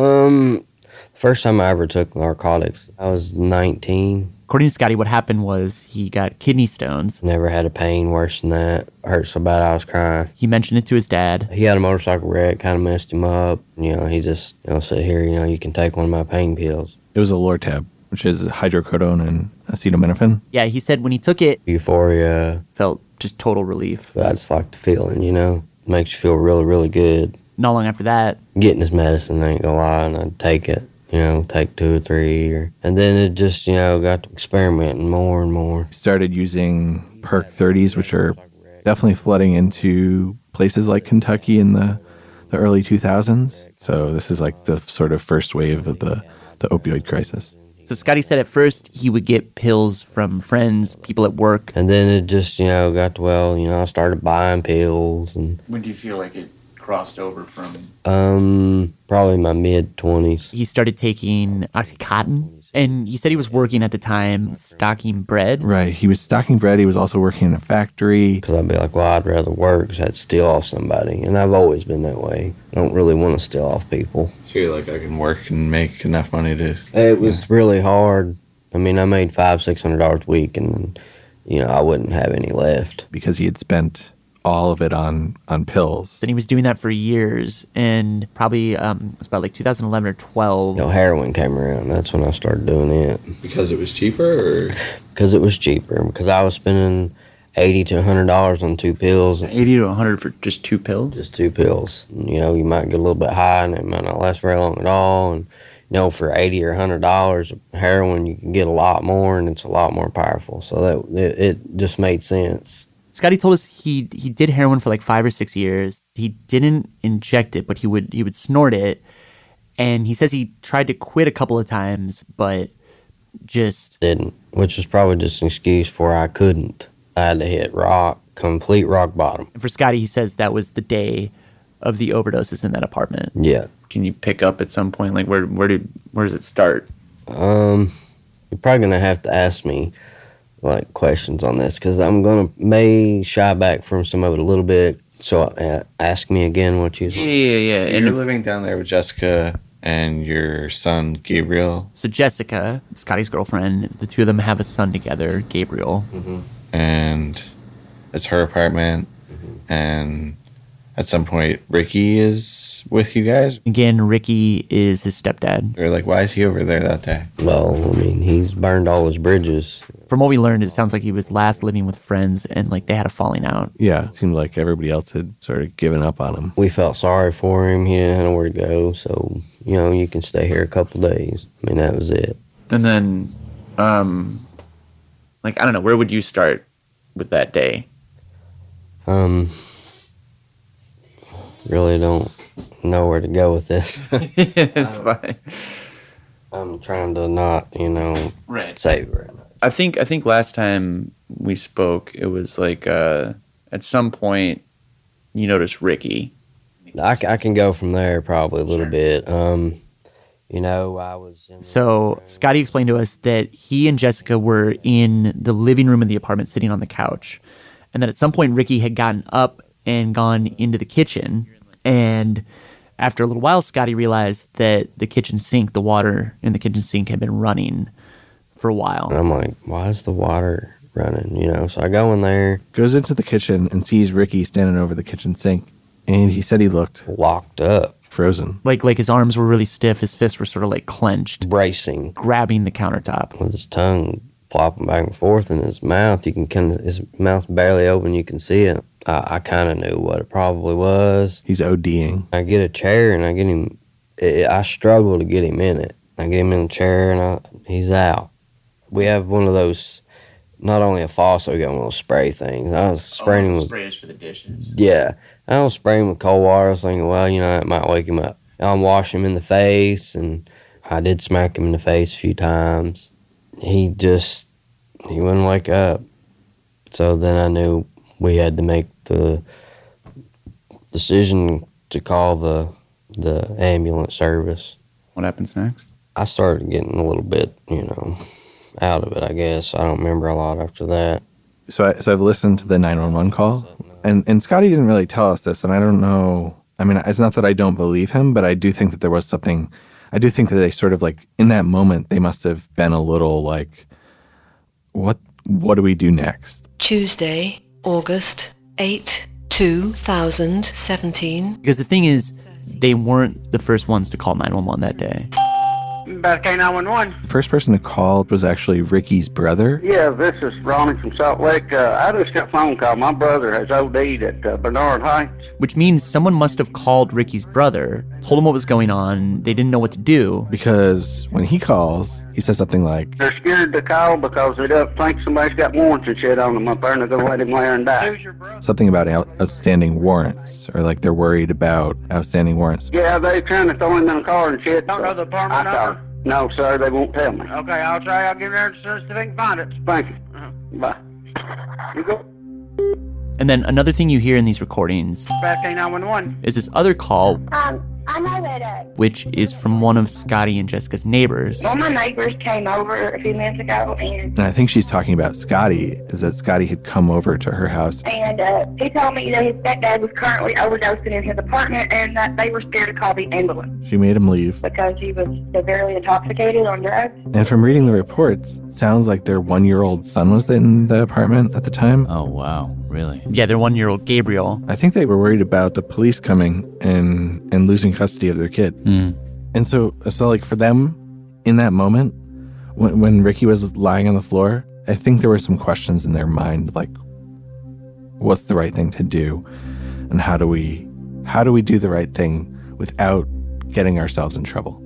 Um, the first time I ever took narcotics, I was nineteen. According to Scotty, what happened was he got kidney stones. Never had a pain worse than that. Hurt so bad I was crying. He mentioned it to his dad. He had a motorcycle wreck, kind of messed him up. You know, he just, you know, said, here, you know, you can take one of my pain pills. It was a Lortab, which is hydrocodone and acetaminophen. Yeah, he said when he took it, euphoria. Felt just total relief. But I just like the feeling, you know. It makes you feel really, really good. Not long after that, getting his medicine, I ain't gonna lie, and I'd take it. You know, take two or three. Or, and then it just, you know, got to experimenting more and more. Started using Perk thirties, which are definitely flooding into places like Kentucky in the, the early two thousands. So this is like the sort of first wave of the, the opioid crisis. So Scotty said at first he would get pills from friends, people at work. And then it just, you know, got to, well, you know, I started buying pills. And when do you feel like it crossed over from? Um, probably my mid-twenties. He started taking Oxycontin. And he said he was working at the time stocking bread. Right. He was stocking bread. He was also working in a factory. Because I'd be like, well, I'd rather work because I'd steal off somebody. And I've always been that way. I don't really want to steal off people. So you're like, I can work and make enough money to... It was yeah. really hard. I mean, I made five, six hundred dollars a week, and, you know, I wouldn't have any left. Because he had spent all of it on, on pills. And he was doing that for years, and probably um, it was about like two thousand eleven or twelve. You know, heroin came around. That's when I started doing it. Because it was cheaper, or...? Because it was cheaper. Because I was spending eighty to one hundred dollars on two pills. eighty to one hundred for just two pills? Just two pills. You know, you might get a little bit high, and it might not last very long at all, and... You know, for eighty or one hundred dollars of heroin, you can get a lot more, and it's a lot more powerful. So that it, it just made sense. Scotty told us he he did heroin for like five or six years. He didn't inject it, but he would he would snort it. And he says he tried to quit a couple of times, but just didn't, which was probably just an excuse for I couldn't. I had to hit rock, complete rock bottom. And for Scotty, he says that was the day of the overdoses in that apartment. Yeah. Can you pick up at some point? Like, where where did where does it start? Um, you're probably gonna have to ask me like questions on this because I'm gonna may shy back from some of it a little bit. So uh, ask me again what you. Yeah, yeah, yeah. So and you're if, living down there with Jessica and your son Gabriel. So Jessica, Scotty's girlfriend, the two of them have a son together, Gabriel, mm-hmm. and it's her apartment, mm-hmm. and. At some point, Ricky is with you guys? Again, Ricky is his stepdad. Or like, why is he over there that day? Well, I mean, he's burned all his bridges. From what we learned, it sounds like he was last living with friends and like they had a falling out. Yeah, it seemed like everybody else had sort of given up on him. We felt sorry for him. He didn't have nowhere to go. So, you know, you can stay here a couple days. I mean, that was it. And then, um, like, I don't know, where would you start with that day? Um... Really don't know where to go with this. It's fine. I'm trying to not, you know, right. save it. I think I think last time we spoke, it was like uh, at some point you noticed Ricky. I, I can go from there probably a little sure. bit. Um, you know, I was in So Scotty explained to us that he and Jessica were in the living room of the apartment sitting on the couch, and that at some point Ricky had gotten up and gone into the kitchen. And after a little while, Scotty realized that the kitchen sink, the water in the kitchen sink had been running for a while. And I'm like, why is the water running? You know, so I go in there. Goes into the kitchen and sees Ricky standing over the kitchen sink. And he said he looked locked up. Frozen. Like like his arms were really stiff. His fists were sort of like clenched. Bracing. Grabbing the countertop. With his tongue flopping back and forth in his mouth. You can kind of, his mouth's barely open. You can see it. I, I kind of knew what it probably was. He's ODing. I get a chair and I get him. It, I struggle to get him in it. I get him in the chair and I, he's out. We have one of those. Not only a faucet, we got one of those spray things. I was spraying oh, him with sprays for the dishes. Yeah, I was spraying him with cold water. I was thinking, well, you know, it might wake him up. I'm washing him in the face, and I did smack him in the face a few times. He just he wouldn't wake up. So then I knew we had to make the decision to call the the ambulance service. What happens next? I started getting a little bit, you know, out of it, I guess. I don't remember a lot after that. So, I, so I've listened to the nine one one call, and, and Scotty didn't really tell us this, and I don't know. I mean, it's not that I don't believe him, but I do think that there was something. I do think that they sort of like, in that moment, they must have been a little like, what, what do we do next? Tuesday, August eighth, two thousand seventeen. Because the thing is, they weren't the first ones to call nine one one that day. Back K nine one one. The first person to call was actually Ricky's brother. Yeah, this is Ronnie from Salt Lake. Uh, I just got a phone call. My brother has O D'd at uh, Bernard Heights. Which means someone must have called Ricky's brother, told him what was going on. They didn't know what to do. Because when he calls, he says something like, they're scared to call because they don't think somebody's got warrants and shit on them up there and they're going to let him lay there and die. Something about out- outstanding warrants, or like they're worried about outstanding warrants. Yeah, they're trying to throw him in a car and shit. Don't know the apartment number? No, sir, they won't tell me. Okay, I'll try. I'll get there as soon as they can find it. Thank you. Uh-huh. Bye. You go. And then another thing you hear in these recordings Back K nine one one. is this other call. Um, I'm already. which is from one of Scotty and Jessica's neighbors. One of my neighbors came over a few minutes ago, and And I think she's talking about Scotty, is that Scotty had come over to her house. and uh, he told me that his stepdad was currently overdosing in his apartment, and that they were scared to call the ambulance She made him leave. because he was severely intoxicated on drugs. And from reading the reports, it sounds like their one-year-old son was in the apartment at the time. Oh, wow. Really? Yeah, their one-year-old Gabriel. I think they were worried about the police coming and and losing custody of their kid. Mm. And so, so like for them, in that moment, when, when Ricky was lying on the floor, I think there were some questions in their mind, like, what's the right thing to do? And how do we, how do we do the right thing without getting ourselves in trouble?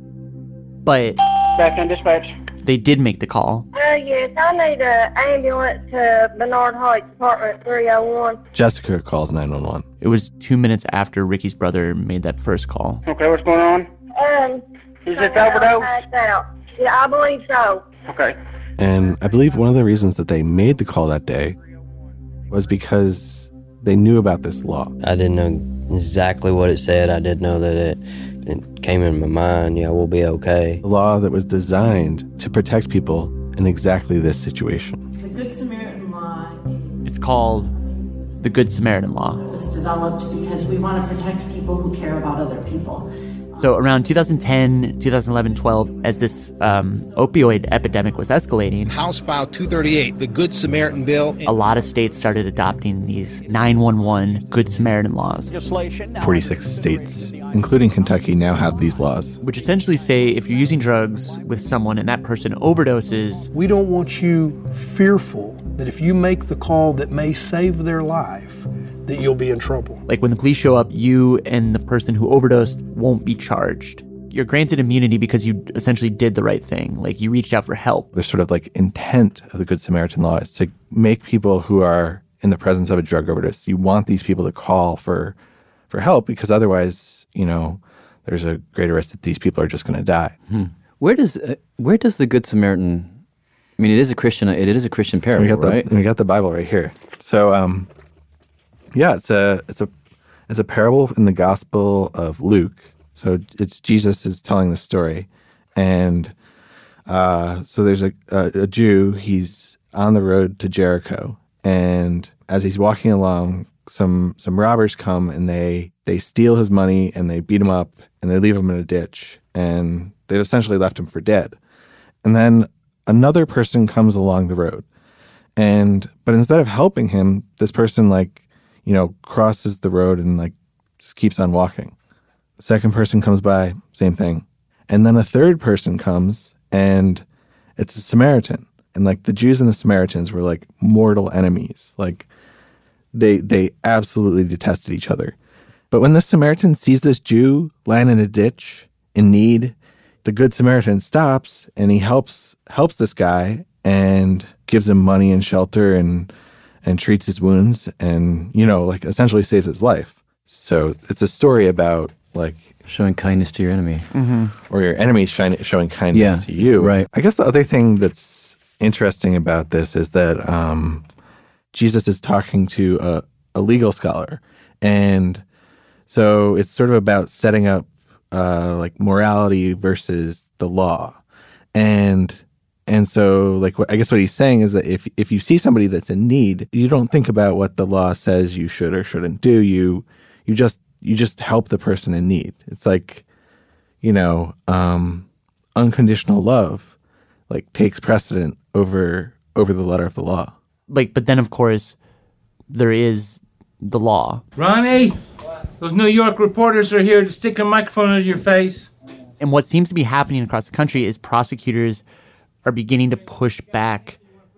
But Back on dispatch. they did make the call. Uh, yes, I need an ambulance to Bernard Heights, apartment three oh one. Jessica calls nine one one. It was two minutes after Ricky's brother made that first call. Okay, what's going on? Um, is this overdose? Out. Yeah, I believe so. Okay. And I believe one of the reasons that they made the call that day was because they knew about this law. I didn't know exactly what it said. I did know that it, it came in my mind, yeah, we'll be okay. A law that was designed to protect people in exactly this situation. The Good Samaritan Law It's called the Good Samaritan Law. was developed because we want to protect people who care about other people. So around two thousand ten, two thousand eleven, twelve, as this um, opioid epidemic was escalating, House File two thirty-eight, the Good Samaritan Bill. a lot of states started adopting these nine one one Good Samaritan laws, forty-six states, including Kentucky, now have these laws. which essentially say if you're using drugs with someone and that person overdoses, We don't want you fearful that if you make the call that may save their life, that you'll be in trouble. like when the police show up, you and the person who overdosed won't be charged. You're granted immunity because you essentially did the right thing. Like you reached out for help. The sort of like intent of the Good Samaritan law is to make people who are in the presence of a drug overdose, you want these people to call for for help, because otherwise, you know, there's a greater risk that these people are just going to die. Hmm. Where does uh, where does the Good Samaritan? I mean, it is a Christian. It is a Christian parable, we got the, right? We got the Bible right here. So, um, yeah, it's a it's a it's a parable in the Gospel of Luke. So it's Jesus is telling the story, and uh, so there's a, a a Jew. He's on the road to Jericho, and as he's walking along, some some robbers come and they they steal his money and they beat him up and they leave him in a ditch, and they've essentially left him for dead. And then another person comes along the road, and but instead of helping him, this person like you know crosses the road and like just keeps on walking. The second person comes by, same thing, and then a third person comes, and it's a Samaritan. And like the Jews and the Samaritans were like mortal enemies. Like they they absolutely detested each other. But when the Samaritan sees this Jew lying in a ditch in need, the Good Samaritan stops and he helps helps this guy and gives him money and shelter and and treats his wounds and, you know, like essentially saves his life. So it's a story about like showing kindness to your enemy. Mm-hmm. Or your enemy showing, showing kindness Yeah, to you. right. I guess the other thing that's interesting about this is that um, Jesus is talking to a, a legal scholar. And so it's sort of about setting up uh, like morality versus the law. And and so like what, I guess what he's saying is that if if you see somebody that's in need, you don't think about what the law says you should or shouldn't do. You you just you just help the person in need. It's like, you know, um, unconditional love like takes precedent over over the letter of the law. Like, but then of course there is the law. Ronnie, those New York reporters are here to stick a microphone into your face. And what seems to be happening across the country is prosecutors are beginning to push back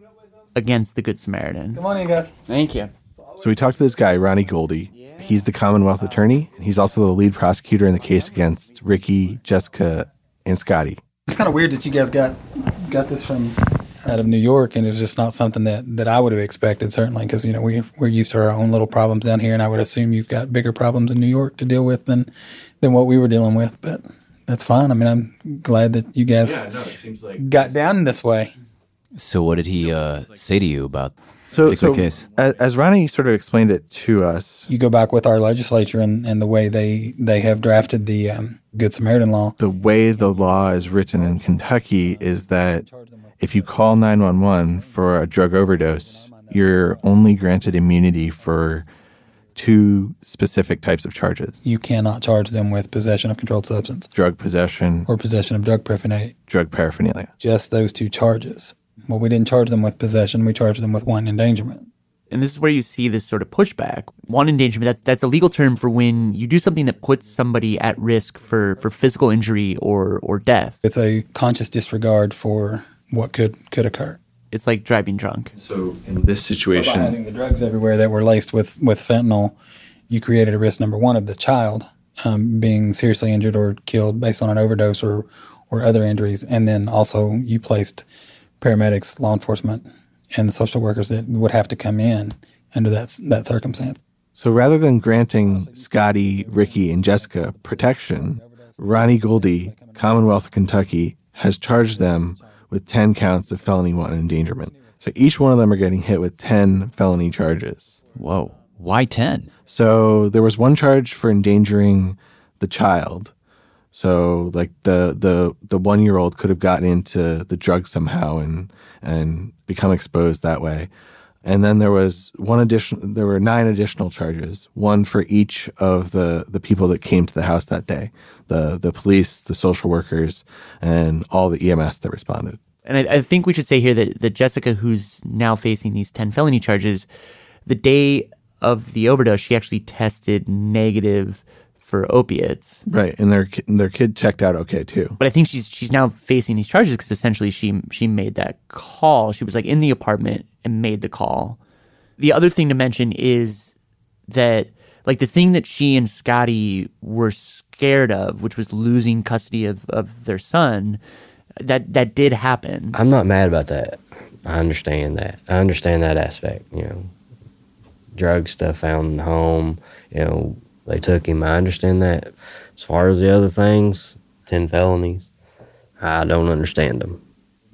against the Good Samaritan. Come on in, guys. Thank you. So we talked to this guy, Ronnie Goldie. He's the Commonwealth attorney. He's also the lead prosecutor in the case against Ricky, Jessica, and Scotty. It's kind of weird that you guys got got this from out of New York, and it's just not something that, that I would have expected, certainly, because, you know, we, we're used to our own little problems down here, and I would assume you've got bigger problems in New York to deal with than than what we were dealing with, but that's fine. I mean, I'm glad that you guys Yeah, no, it seems like got down this way. So what did he uh, say to you about? So, particular so case. As, as Ronnie sort of explained it to us, You go back with our legislature and, and the way they, they have drafted the um, Good Samaritan law. the way the law is written in Kentucky is that if you call nine one one for a drug overdose, you're only granted immunity for two specific types of charges. You cannot charge them with possession of controlled substance Drug possession or possession of drug paraphernalia. drug paraphernalia. Just those two charges. Well, we didn't charge them with possession. We charged them with wanton endangerment. And this is where you see this sort of pushback. Wanton endangerment, that's that's a legal term for when you do something that puts somebody at risk for, for physical injury or, or death. It's a conscious disregard for what could, could occur. It's like driving drunk. So in this situation, So by having the drugs everywhere that were laced with, with fentanyl, you created a risk, number one, of the child um, being seriously injured or killed based on an overdose or, or other injuries. And then also you placed paramedics, law enforcement, and the social workers that would have to come in under that, that circumstance. So rather than granting Scotty, Ricky, and Jessica protection, Ronnie Goldie, Commonwealth of Kentucky, has charged them with ten counts of felony wanton endangerment. So each one of them are getting hit with ten felony charges. Whoa. Why ten? So there was one charge for endangering the child. So like the the the one-year-old could have gotten into the drug somehow and and become exposed that way. And then there was one additional there were nine additional charges, one for each of the the people that came to the house that day. The the police, the social workers, and all the E M S that responded. And I, I think we should say here that, that Jessica, who's now facing these ten felony charges, the day of the overdose, she actually tested negative for opiates. Right, and their ki- their kid checked out okay too. But I think she's she's now facing these charges because essentially she she made that call. She was like in the apartment and made the call. The other thing to mention is that like the thing that she and Scotty were scared of, which was losing custody of, of their son, that that did happen. I'm not mad about that. I understand that. I understand that aspect, you know. Drug stuff found in the home, you know, they took him. I understand that. As far as the other things, ten felonies, I don't understand them.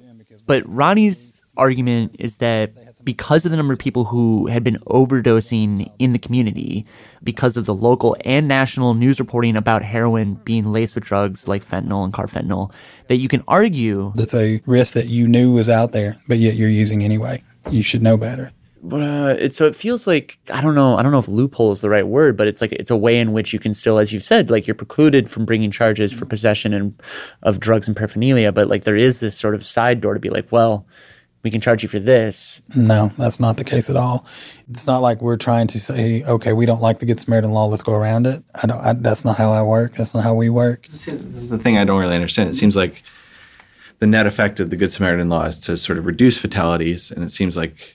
But Ronnie's argument is that because of the number of people who had been overdosing in the community, because of the local and national news reporting about heroin being laced with drugs like fentanyl and carfentanil, that you can argue That's a risk that you knew was out there, but yet you're using anyway. You should know better. But uh, it, so it feels like, I don't know, I don't know if loophole is the right word, but it's like, it's a way in which you can still, as you've said, like you're precluded from bringing charges for possession and of drugs and paraphernalia, but like there is this sort of side door to be like, well, we can charge you for this. No, that's not the case at all. It's not like we're trying to say, okay, we don't like the Good Samaritan law, let's go around it. I don't. I, that's not how I work. That's not how we work. This is the thing I don't really understand. It seems like the net effect of the Good Samaritan law is to sort of reduce fatalities, and it seems like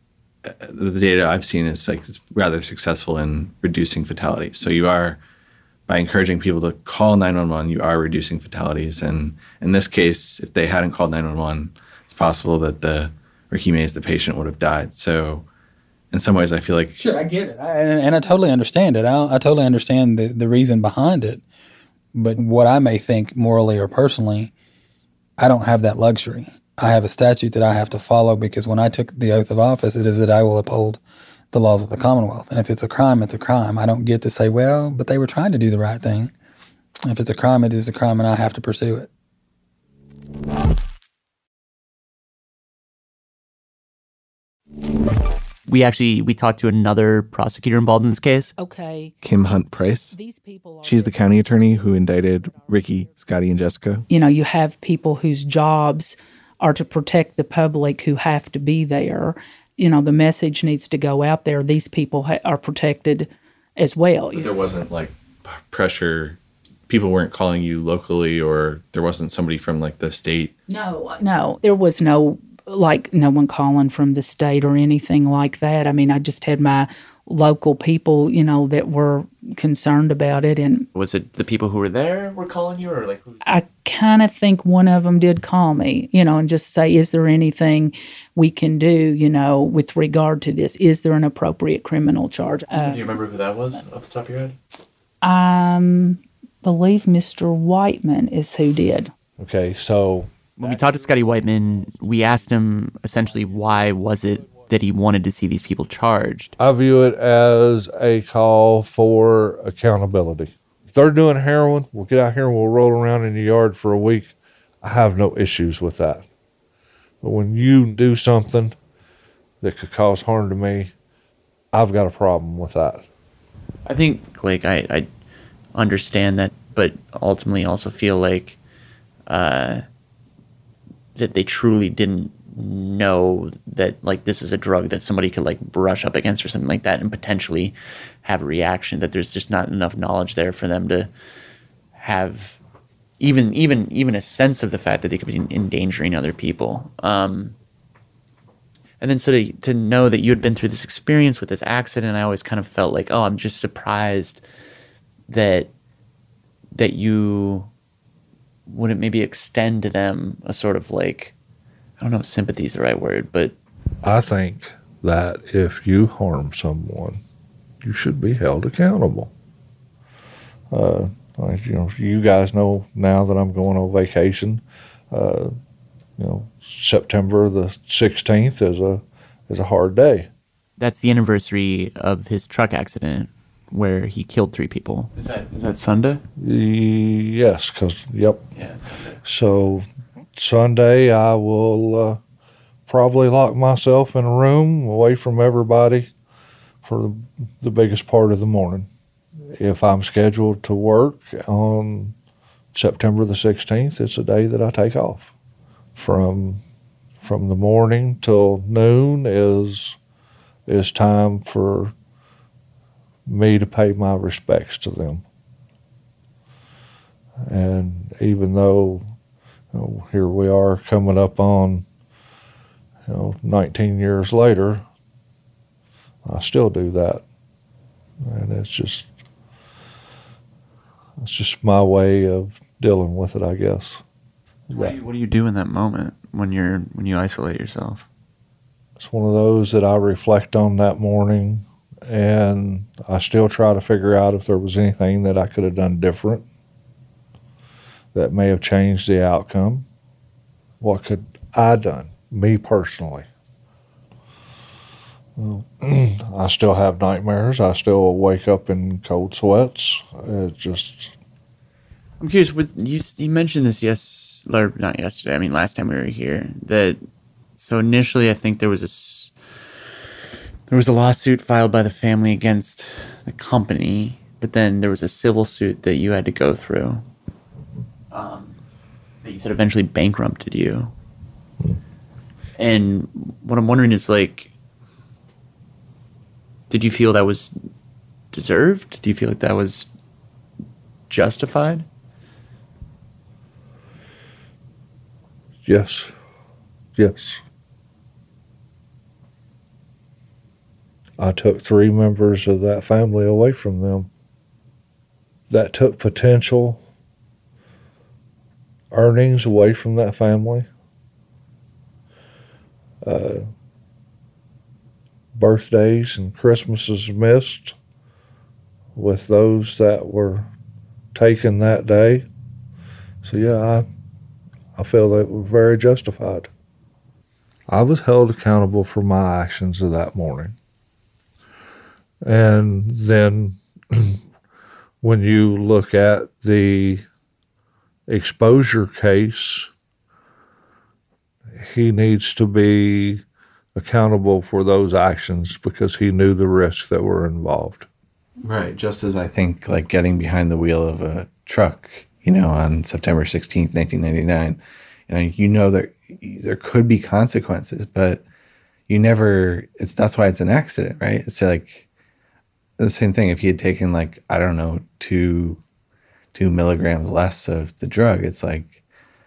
the data I've seen is like it's rather successful in reducing fatalities. So you are, by encouraging people to call nine one one, you are reducing fatalities. And in this case, if they hadn't called nine one one, it's possible that the Ricky Mays, the patient, would have died. So in some ways, I feel like... Sure, I get it. I, and, and I totally understand it. I, I totally understand the, the reason behind it. But what I may think morally or personally, I don't have that luxury. I have a statute that I have to follow because when I took the oath of office, it is that I will uphold the laws of the Commonwealth. And if it's a crime, it's a crime. I don't get to say, well, but they were trying to do the right thing. If it's a crime, it is a crime, and I have to pursue it. We actually, we talked to another prosecutor involved in this case. Okay. Kim Hunt Price. These people are She's the county attorney who indicted Ricky, Scotty, and Jessica. You know, you have people whose jobs are to protect the public who have to be there. You know, the message needs to go out there. These people ha- are protected as well. But there wasn't like pressure. People weren't calling you locally, or there wasn't somebody from like the state. No, no, there was no, like, no one calling from the state or anything like that. I mean, I just had my local people, you know, that were concerned about it. And was it the people who were there were calling you, or like who? I kind of think one of them did call me, you know, and just say, is there anything we can do, you know, with regard to this? Is there an appropriate criminal charge? Uh, do you remember who that was off the top of your head? I believe Mister Whiteman is who did. Okay, so when we talked to Scotty Whiteman, we asked him essentially why was it that he wanted to see these people charged. I view it as a call for accountability. If they're doing heroin, we'll get out here and we'll roll around in the yard for a week. I have no issues with that. But when you do something that could cause harm to me, I've got a problem with that. I think, like, I, I understand that, but ultimately also feel like uh, that they truly didn't know that, like, this is a drug that somebody could, like, brush up against or something like that and potentially have a reaction, that there's just not enough knowledge there for them to have even even even a sense of the fact that they could be endangering other people. Um, and then so to, to know that you had been through this experience with this accident, I always kind of felt like, oh, I'm just surprised that that you wouldn't maybe extend to them a sort of, like, I don't know if sympathy is the right word, but I think that if you harm someone, you should be held accountable. Uh, like, you know, you guys know now that I'm going on vacation. Uh, you know, September the sixteenth is a is a hard day. That's the anniversary of his truck accident where he killed three people. Is that is that Sunday? Yes, because yep. Yeah, it's Sunday. So Sunday I will uh, probably lock myself in a room away from everybody for the, the biggest part of the morning. If I'm scheduled to work on September the sixteenth, it's a day that I take off. From from the morning till noon is is time for me to pay my respects to them. And even though, you know, here we are coming up on, you know, nineteen years later, I still do that. And it's just it's just my way of dealing with it, I guess. What do, you, what do you do in that moment when you're when you isolate yourself? It's one of those that I reflect on that morning, and I still try to figure out if there was anything that I could have done different that may have changed the outcome. What could I done, me personally? Well, I still have nightmares. I still wake up in cold sweats. It just. I'm curious. Was you you mentioned this yes. Or not yesterday, I mean last time we were here, that so initially I think there was a there was a lawsuit filed by the family against the company, but then there was a civil suit that you had to go through um, that you said eventually bankrupted you. And what I'm wondering is, like, did you feel that was deserved? Do you feel like that was justified? Yes. Yes. I took three members of that family away from them. That took potential earnings away from that family. Uh, birthdays and Christmases missed with those that were taken that day. So yeah, I I feel that was very justified. I was held accountable for my actions of that morning. And then when you look at the exposure case, he needs to be accountable for those actions because he knew the risks that were involved. Right. Just as I think, like, getting behind the wheel of a truck, you know, on September sixteenth, nineteen ninety-nine, you know, you know that there could be consequences, but you never, it's, that's why it's an accident, right? It's like the same thing. If he had taken, like, I don't know, two, two milligrams less of the drug, it's like,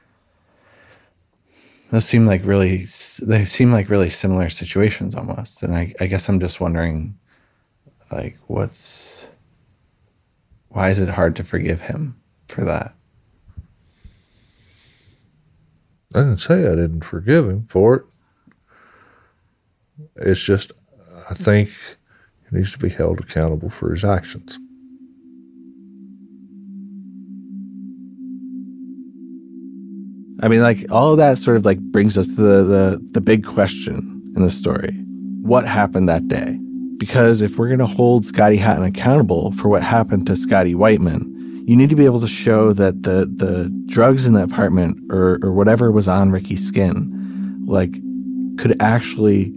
those seem like really, they seem like really similar situations almost. And I, I guess I'm just wondering, like, what's, why is it hard to forgive him for that? I didn't say I didn't forgive him for it. It's just, I think he needs to be held accountable for his actions. I mean, like, all of that sort of, like, brings us to the, the, the big question in the story. what happened that day. Because if we're going to hold Scotty Hatton accountable for what happened to Scotty Whiteman, you need to be able to show that the, the drugs in the apartment or, or whatever was on Ricky's skin, like, could actually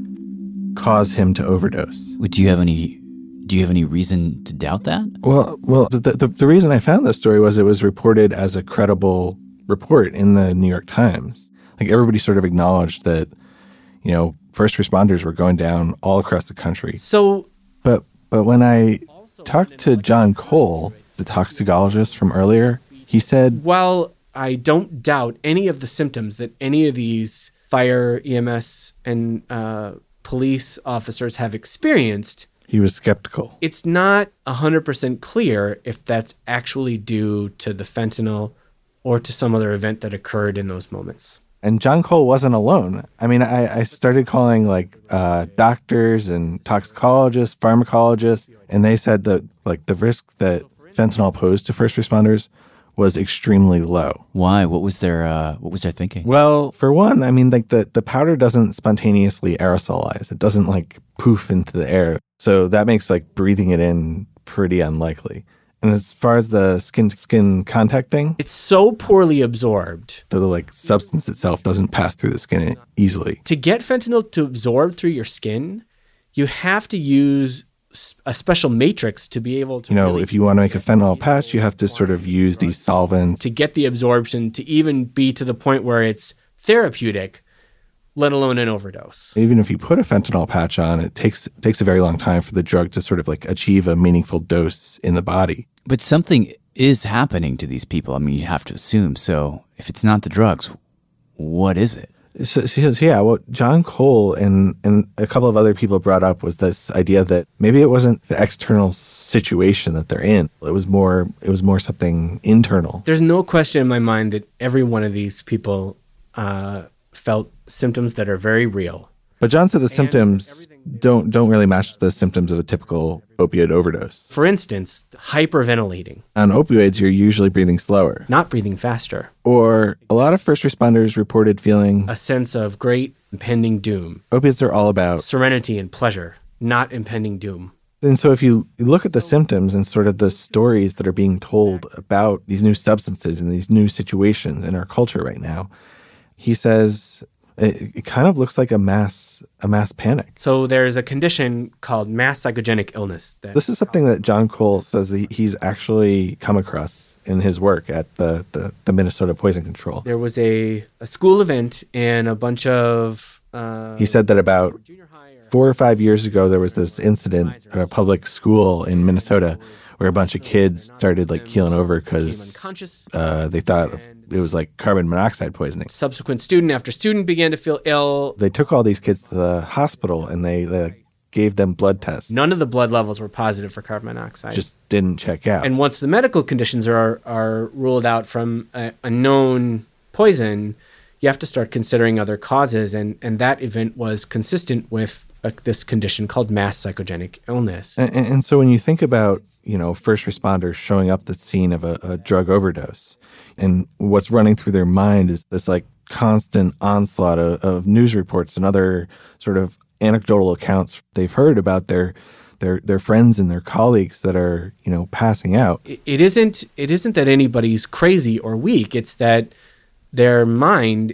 cause him to overdose. Do you have any do you have any reason to doubt that? Well, well, the, the the reason I found this story was it was reported as a credible report in the New York Times. Like, everybody sort of acknowledged that, you know, first responders were going down all across the country. So, but but when I talked to John Cole, the toxicologist from earlier, he said, while I don't doubt any of the symptoms that any of these fire, E M S, and uh, police officers have experienced, he was skeptical. It's not one hundred percent clear if that's actually due to the fentanyl or to some other event that occurred in those moments. And John Cole wasn't alone. I mean, I, I started calling like uh, doctors and toxicologists, pharmacologists, and they said that like the risk that fentanyl posed to first responders was extremely low. Why? What was their uh, what was their thinking? Well, for one, I mean, like the, the powder doesn't spontaneously aerosolize. It doesn't like poof into the air. So that makes like breathing it in pretty unlikely. And as far as the skin to skin contact thing, it's so poorly absorbed that the like substance itself doesn't pass through the skin easily. To get fentanyl to absorb through your skin, you have to use a special matrix to be able to, you know, really, if you want to make a fentanyl patch, you have to sort of use these solvents to get the absorption to even be to the point where it's therapeutic, let alone an overdose. Even if you put a fentanyl patch on, it takes it takes a very long time for the drug to sort of like achieve a meaningful dose in the body. But something is happening to these people. I mean, you have to assume. So if it's not the drugs, what is it? So, so yeah, what John Cole and, and a couple of other people brought up was this idea that maybe it wasn't the external situation that they're in. It was more it was more something internal. There's no question in my mind that every one of these people uh, felt symptoms that are very real. But John said the symptoms don't don't really match the symptoms of a typical opioid overdose. For instance, hyperventilating. On opioids, you're usually breathing slower. Not breathing faster. Or a lot of first responders reported feeling a sense of great impending doom. Opiates are all about serenity and pleasure, not impending doom. And so if you look at the symptoms and sort of the stories that are being told about these new substances and these new situations in our culture right now, he says it, it kind of looks like a mass a mass panic. So there's a condition called mass psychogenic illness. That this is something that John Cole says he, he's actually come across in his work at the, the, the Minnesota Poison Control. There was a, a school event and a bunch of... Uh, he said that about four or five years ago, there was this incident at a public school in Minnesota where a bunch of kids started like keeling over because uh, they thought it was like carbon monoxide poisoning. Subsequent student after student began to feel ill. They took all these kids to the hospital and they, they gave them blood tests. None of the blood levels were positive for carbon monoxide. Just didn't check out. And once the medical conditions are are ruled out from a, a known poison, you have to start considering other causes. And, and that event was consistent with uh, this condition called mass psychogenic illness. And, and so when you think about, you know, first responders showing up at the scene of a, a drug overdose, and what's running through their mind is this like constant onslaught of, of news reports and other sort of anecdotal accounts they've heard about their their their friends and their colleagues that are, you know, passing out. It, it isn't it isn't that anybody's crazy or weak. It's that their mind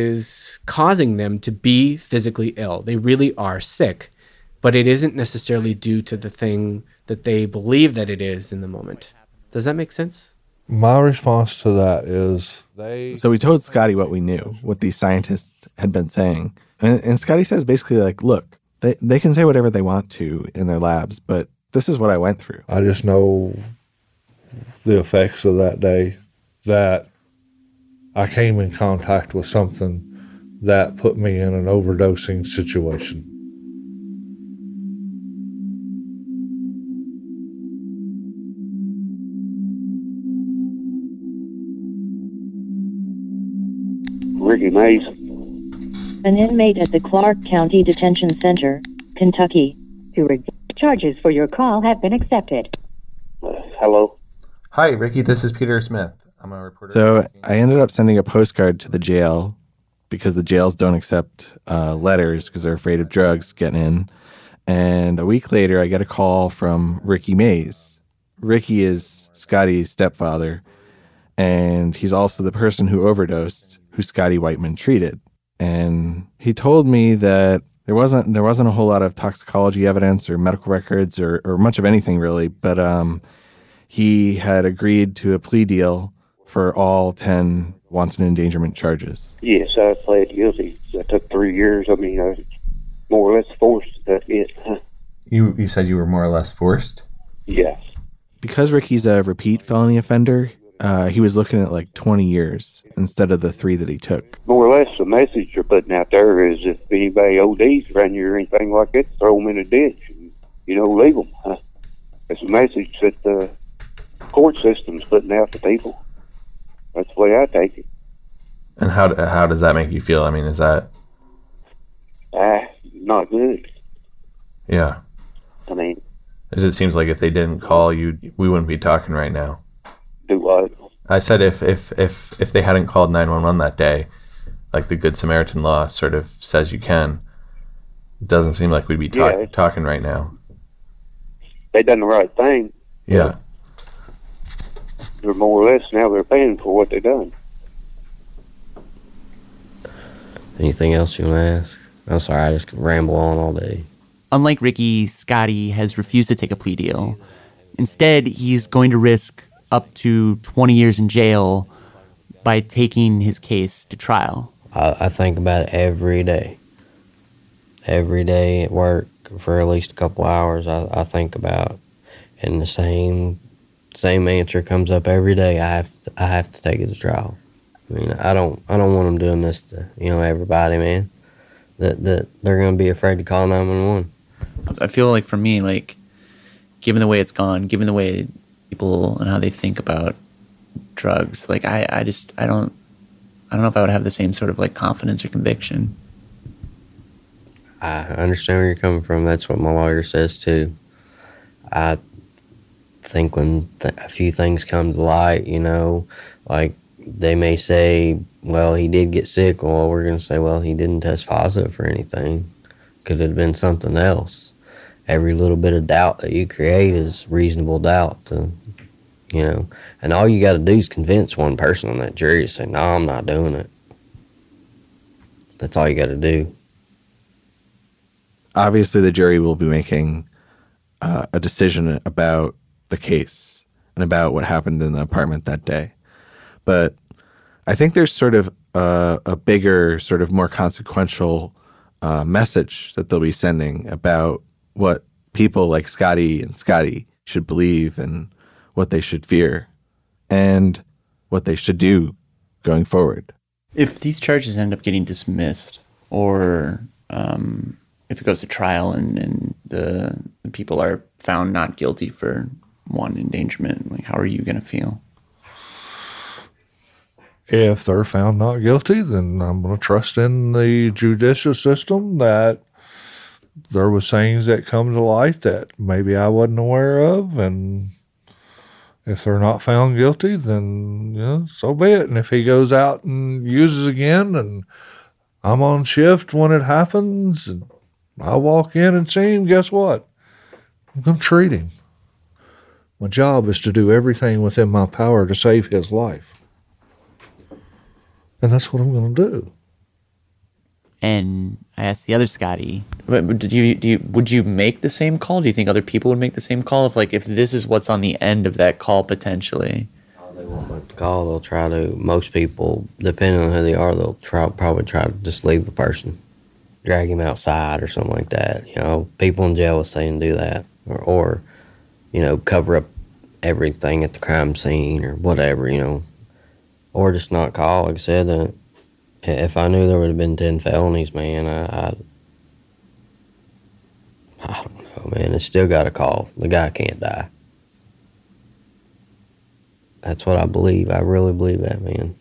is causing them to be physically ill. They really are sick, but it isn't necessarily due to the thing that they believe that it is in the moment. Does that make sense? My response to that is they... So we told Scotty what we knew, what these scientists had been saying. And, and Scotty says basically like, look, they, they can say whatever they want to in their labs, but this is what I went through. I just know the effects of that day, that I came in contact with something that put me in an overdosing situation. Ricky Mays. An inmate at the Clark County Detention Center, Kentucky. Charges for your call have been accepted. Uh, hello. Hi, Ricky. This is Peter Smith. I'm a reporter. So I ended up sending a postcard to the jail because the jails don't accept uh, letters because they're afraid of drugs getting in. And a week later, I get a call from Ricky Mays. Ricky is Scotty's stepfather, and he's also the person who overdosed, who Scotty Whiteman treated. And he told me that there wasn't there wasn't a whole lot of toxicology evidence or medical records or, or much of anything really, but um, he had agreed to a plea deal for all ten wanton endangerment charges. Yes, I pled guilty. I took three years. I mean, I was more or less forced. That's it. You you said you were more or less forced? Yes. Because Ricky's a repeat felony offender, uh, he was looking at like twenty years instead of the three that he took. More or less, the message you're putting out there is if anybody O Ds around you or anything like that, throw them in a ditch and, you know, leave them. Huh? It's a message that the court system's putting out to people. That's the way I take it. And how how does that make you feel? I mean, is that... Ah, not good. Yeah. I mean... Because it seems like if they didn't call you, we wouldn't be talking right now. Do what? I said if, if, if, if they hadn't called nine one one that day, like the Good Samaritan law sort of says you can, it doesn't seem like we'd be talk, Yeah. talking right now. They done the right thing. Yeah. They're more or less now they're paying for what they done. Anything else you want to ask? I'm sorry, I just ramble on all day. Unlike Ricky, Scotty has refused to take a plea deal. Instead, he's going to risk up to twenty years in jail by taking his case to trial. I, I think about it every day. Every day at work for at least a couple hours, I, I think about, and the same same answer comes up every day. I have to, I have to take it to trial. I mean, I don't I don't want them doing this to, you know, everybody, man. That that they're going to be afraid to call nine one one. I feel like for me, like, given the way it's gone, given the way people and how they think about drugs, like, I, I just, I don't, I don't know if I would have the same sort of, like, confidence or conviction. I understand where you're coming from. That's what my lawyer says, too. I think when th- a few things come to light, you know, like, they may say, well, he did get sick. Well, we're going to say, well, he didn't test positive for anything. Could have been something else. Every little bit of doubt that you create is reasonable doubt to, you know. And all you got to do is convince one person on that jury to say, no, I'm not doing it. That's all you got to do. Obviously, the jury will be making uh, a decision about the case and about what happened in the apartment that day. But I think there's sort of a, a bigger, sort of more consequential uh, message that they'll be sending about what people like Scotty and Scotty should believe and what they should fear and what they should do going forward. If these charges end up getting dismissed, or um, if it goes to trial and, and the, the people are found not guilty for wanton endangerment, like, how are you going to feel? If they're found not guilty, then I'm going to trust in the judicial system that there was things that come to light that maybe I wasn't aware of, and if they're not found guilty, then, you know, so be it. And if he goes out and uses again, and I'm on shift when it happens, and I walk in and see him, guess what? I'm going to treat him. My job is to do everything within my power to save his life. And that's what I'm going to do. And I asked the other Scotty. But did you, do you, would you make the same call? Do you think other people would make the same call? If, like, if this is what's on the end of that call, potentially? Oh, they won't make the call. They'll try to, most people, depending on who they are, they'll try, probably try to just leave the person. Drag him outside or something like that. You know, people in jail will say and do that. Or, or, you know, cover up everything at the crime scene or whatever, you know. Or just not call. Like I said, uh, if I knew there would have been ten felonies, man, I, I, I don't know, man. It's still got to call. The guy can't die. That's what I believe. I really believe that, man.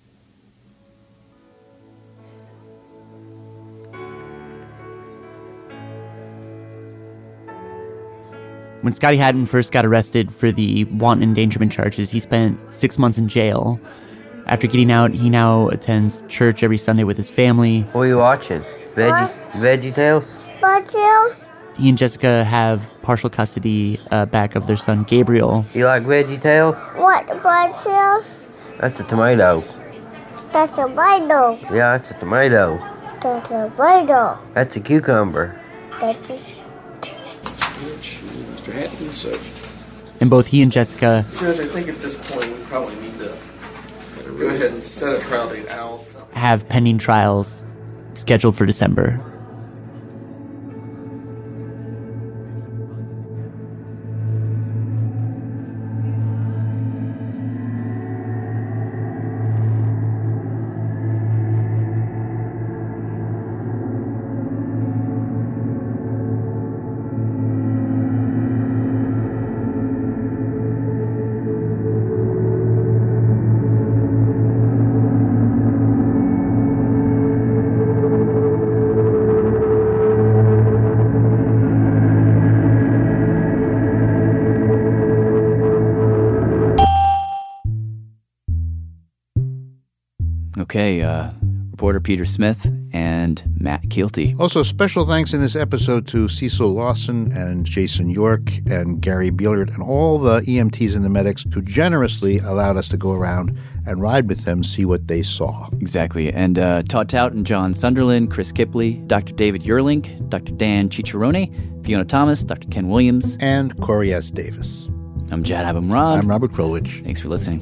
When Scotty Hadden first got arrested for the wanton endangerment charges, he spent six months in jail. After getting out, he now attends church every Sunday with his family. What are you watching? Veggie, Veggie Tales? Veggie He and Jessica have partial custody uh, back of their son, Gabriel. You like Veggie Tales? What Veggie That's a tomato. That's a tomato. Yeah, that's a tomato. That's a tomato. That's a cucumber. That's a... Mister Hatton, so... And both he and Jessica Judge, I think at this point we probably need to go ahead and set a trial date out. have pending trials scheduled for December. Okay, uh, reporter Peter Smith and Matt Keelty. Also, special thanks in this episode to Cecil Lawson and Jason York and Gary Bielert and all the E M Ts and the medics who generously allowed us to go around and ride with them, see what they saw. Exactly. And uh, Todd Tout and John Sunderland, Chris Kipley, Doctor David Yerlink, Doctor Dan Cicciarone, Fiona Thomas, Doctor Ken Williams, and Corey S. Davis. I'm Jad Abumrad. I'm Robert Krulwich. Thanks for listening.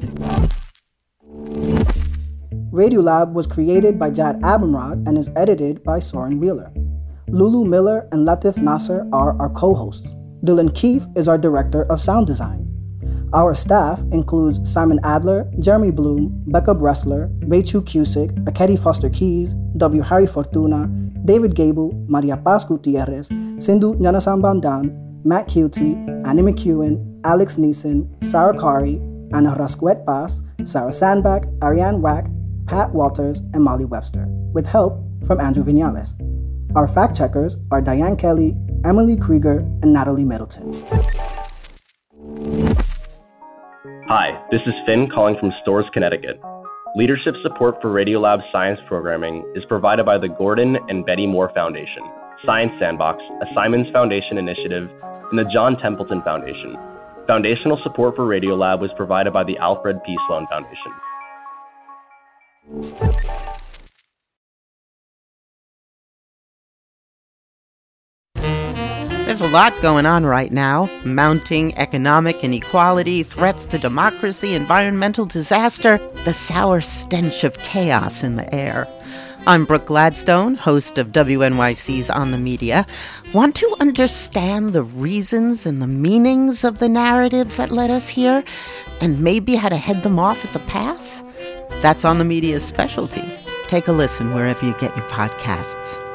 Radiolab was created by Jad Abumrad and is edited by Soren Wheeler. Lulu Miller and Latif Nasser are our co-hosts. Dylan Keefe is our director of sound design. Our staff includes Simon Adler, Jeremy Bloom, Becca Bressler, Rachel Cusick, Akedi Foster Keys, W. Harry Fortuna, David Gable, Maria Paz Gutierrez, Sindhu Nyanasambandan, Matt Keelty, Annie McEwen, Alex Neeson, Sarah Kari, Anna Rasquet Paz, Sarah Sandback, Ariane Wack, Pat Walters, and Molly Webster, with help from Andrew Vinales. Our fact-checkers are Diane Kelly, Emily Krieger, and Natalie Middleton. Hi, this is Finn calling from Storrs, Connecticut. Leadership support for Radiolab's science programming is provided by the Gordon and Betty Moore Foundation, Science Sandbox, a Simons Foundation initiative, and the John Templeton Foundation. Foundational support for Radiolab was provided by the Alfred P. Sloan Foundation. There's a lot going on right now. Mounting economic inequality, threats to democracy, environmental disaster, the sour stench of chaos in the air. I'm Brooke Gladstone, host of W N Y C's On the Media. Want to understand the reasons and the meanings of the narratives that led us here, and maybe how to head them off at the pass? That's On the Media's specialty. Take a listen wherever you get your podcasts.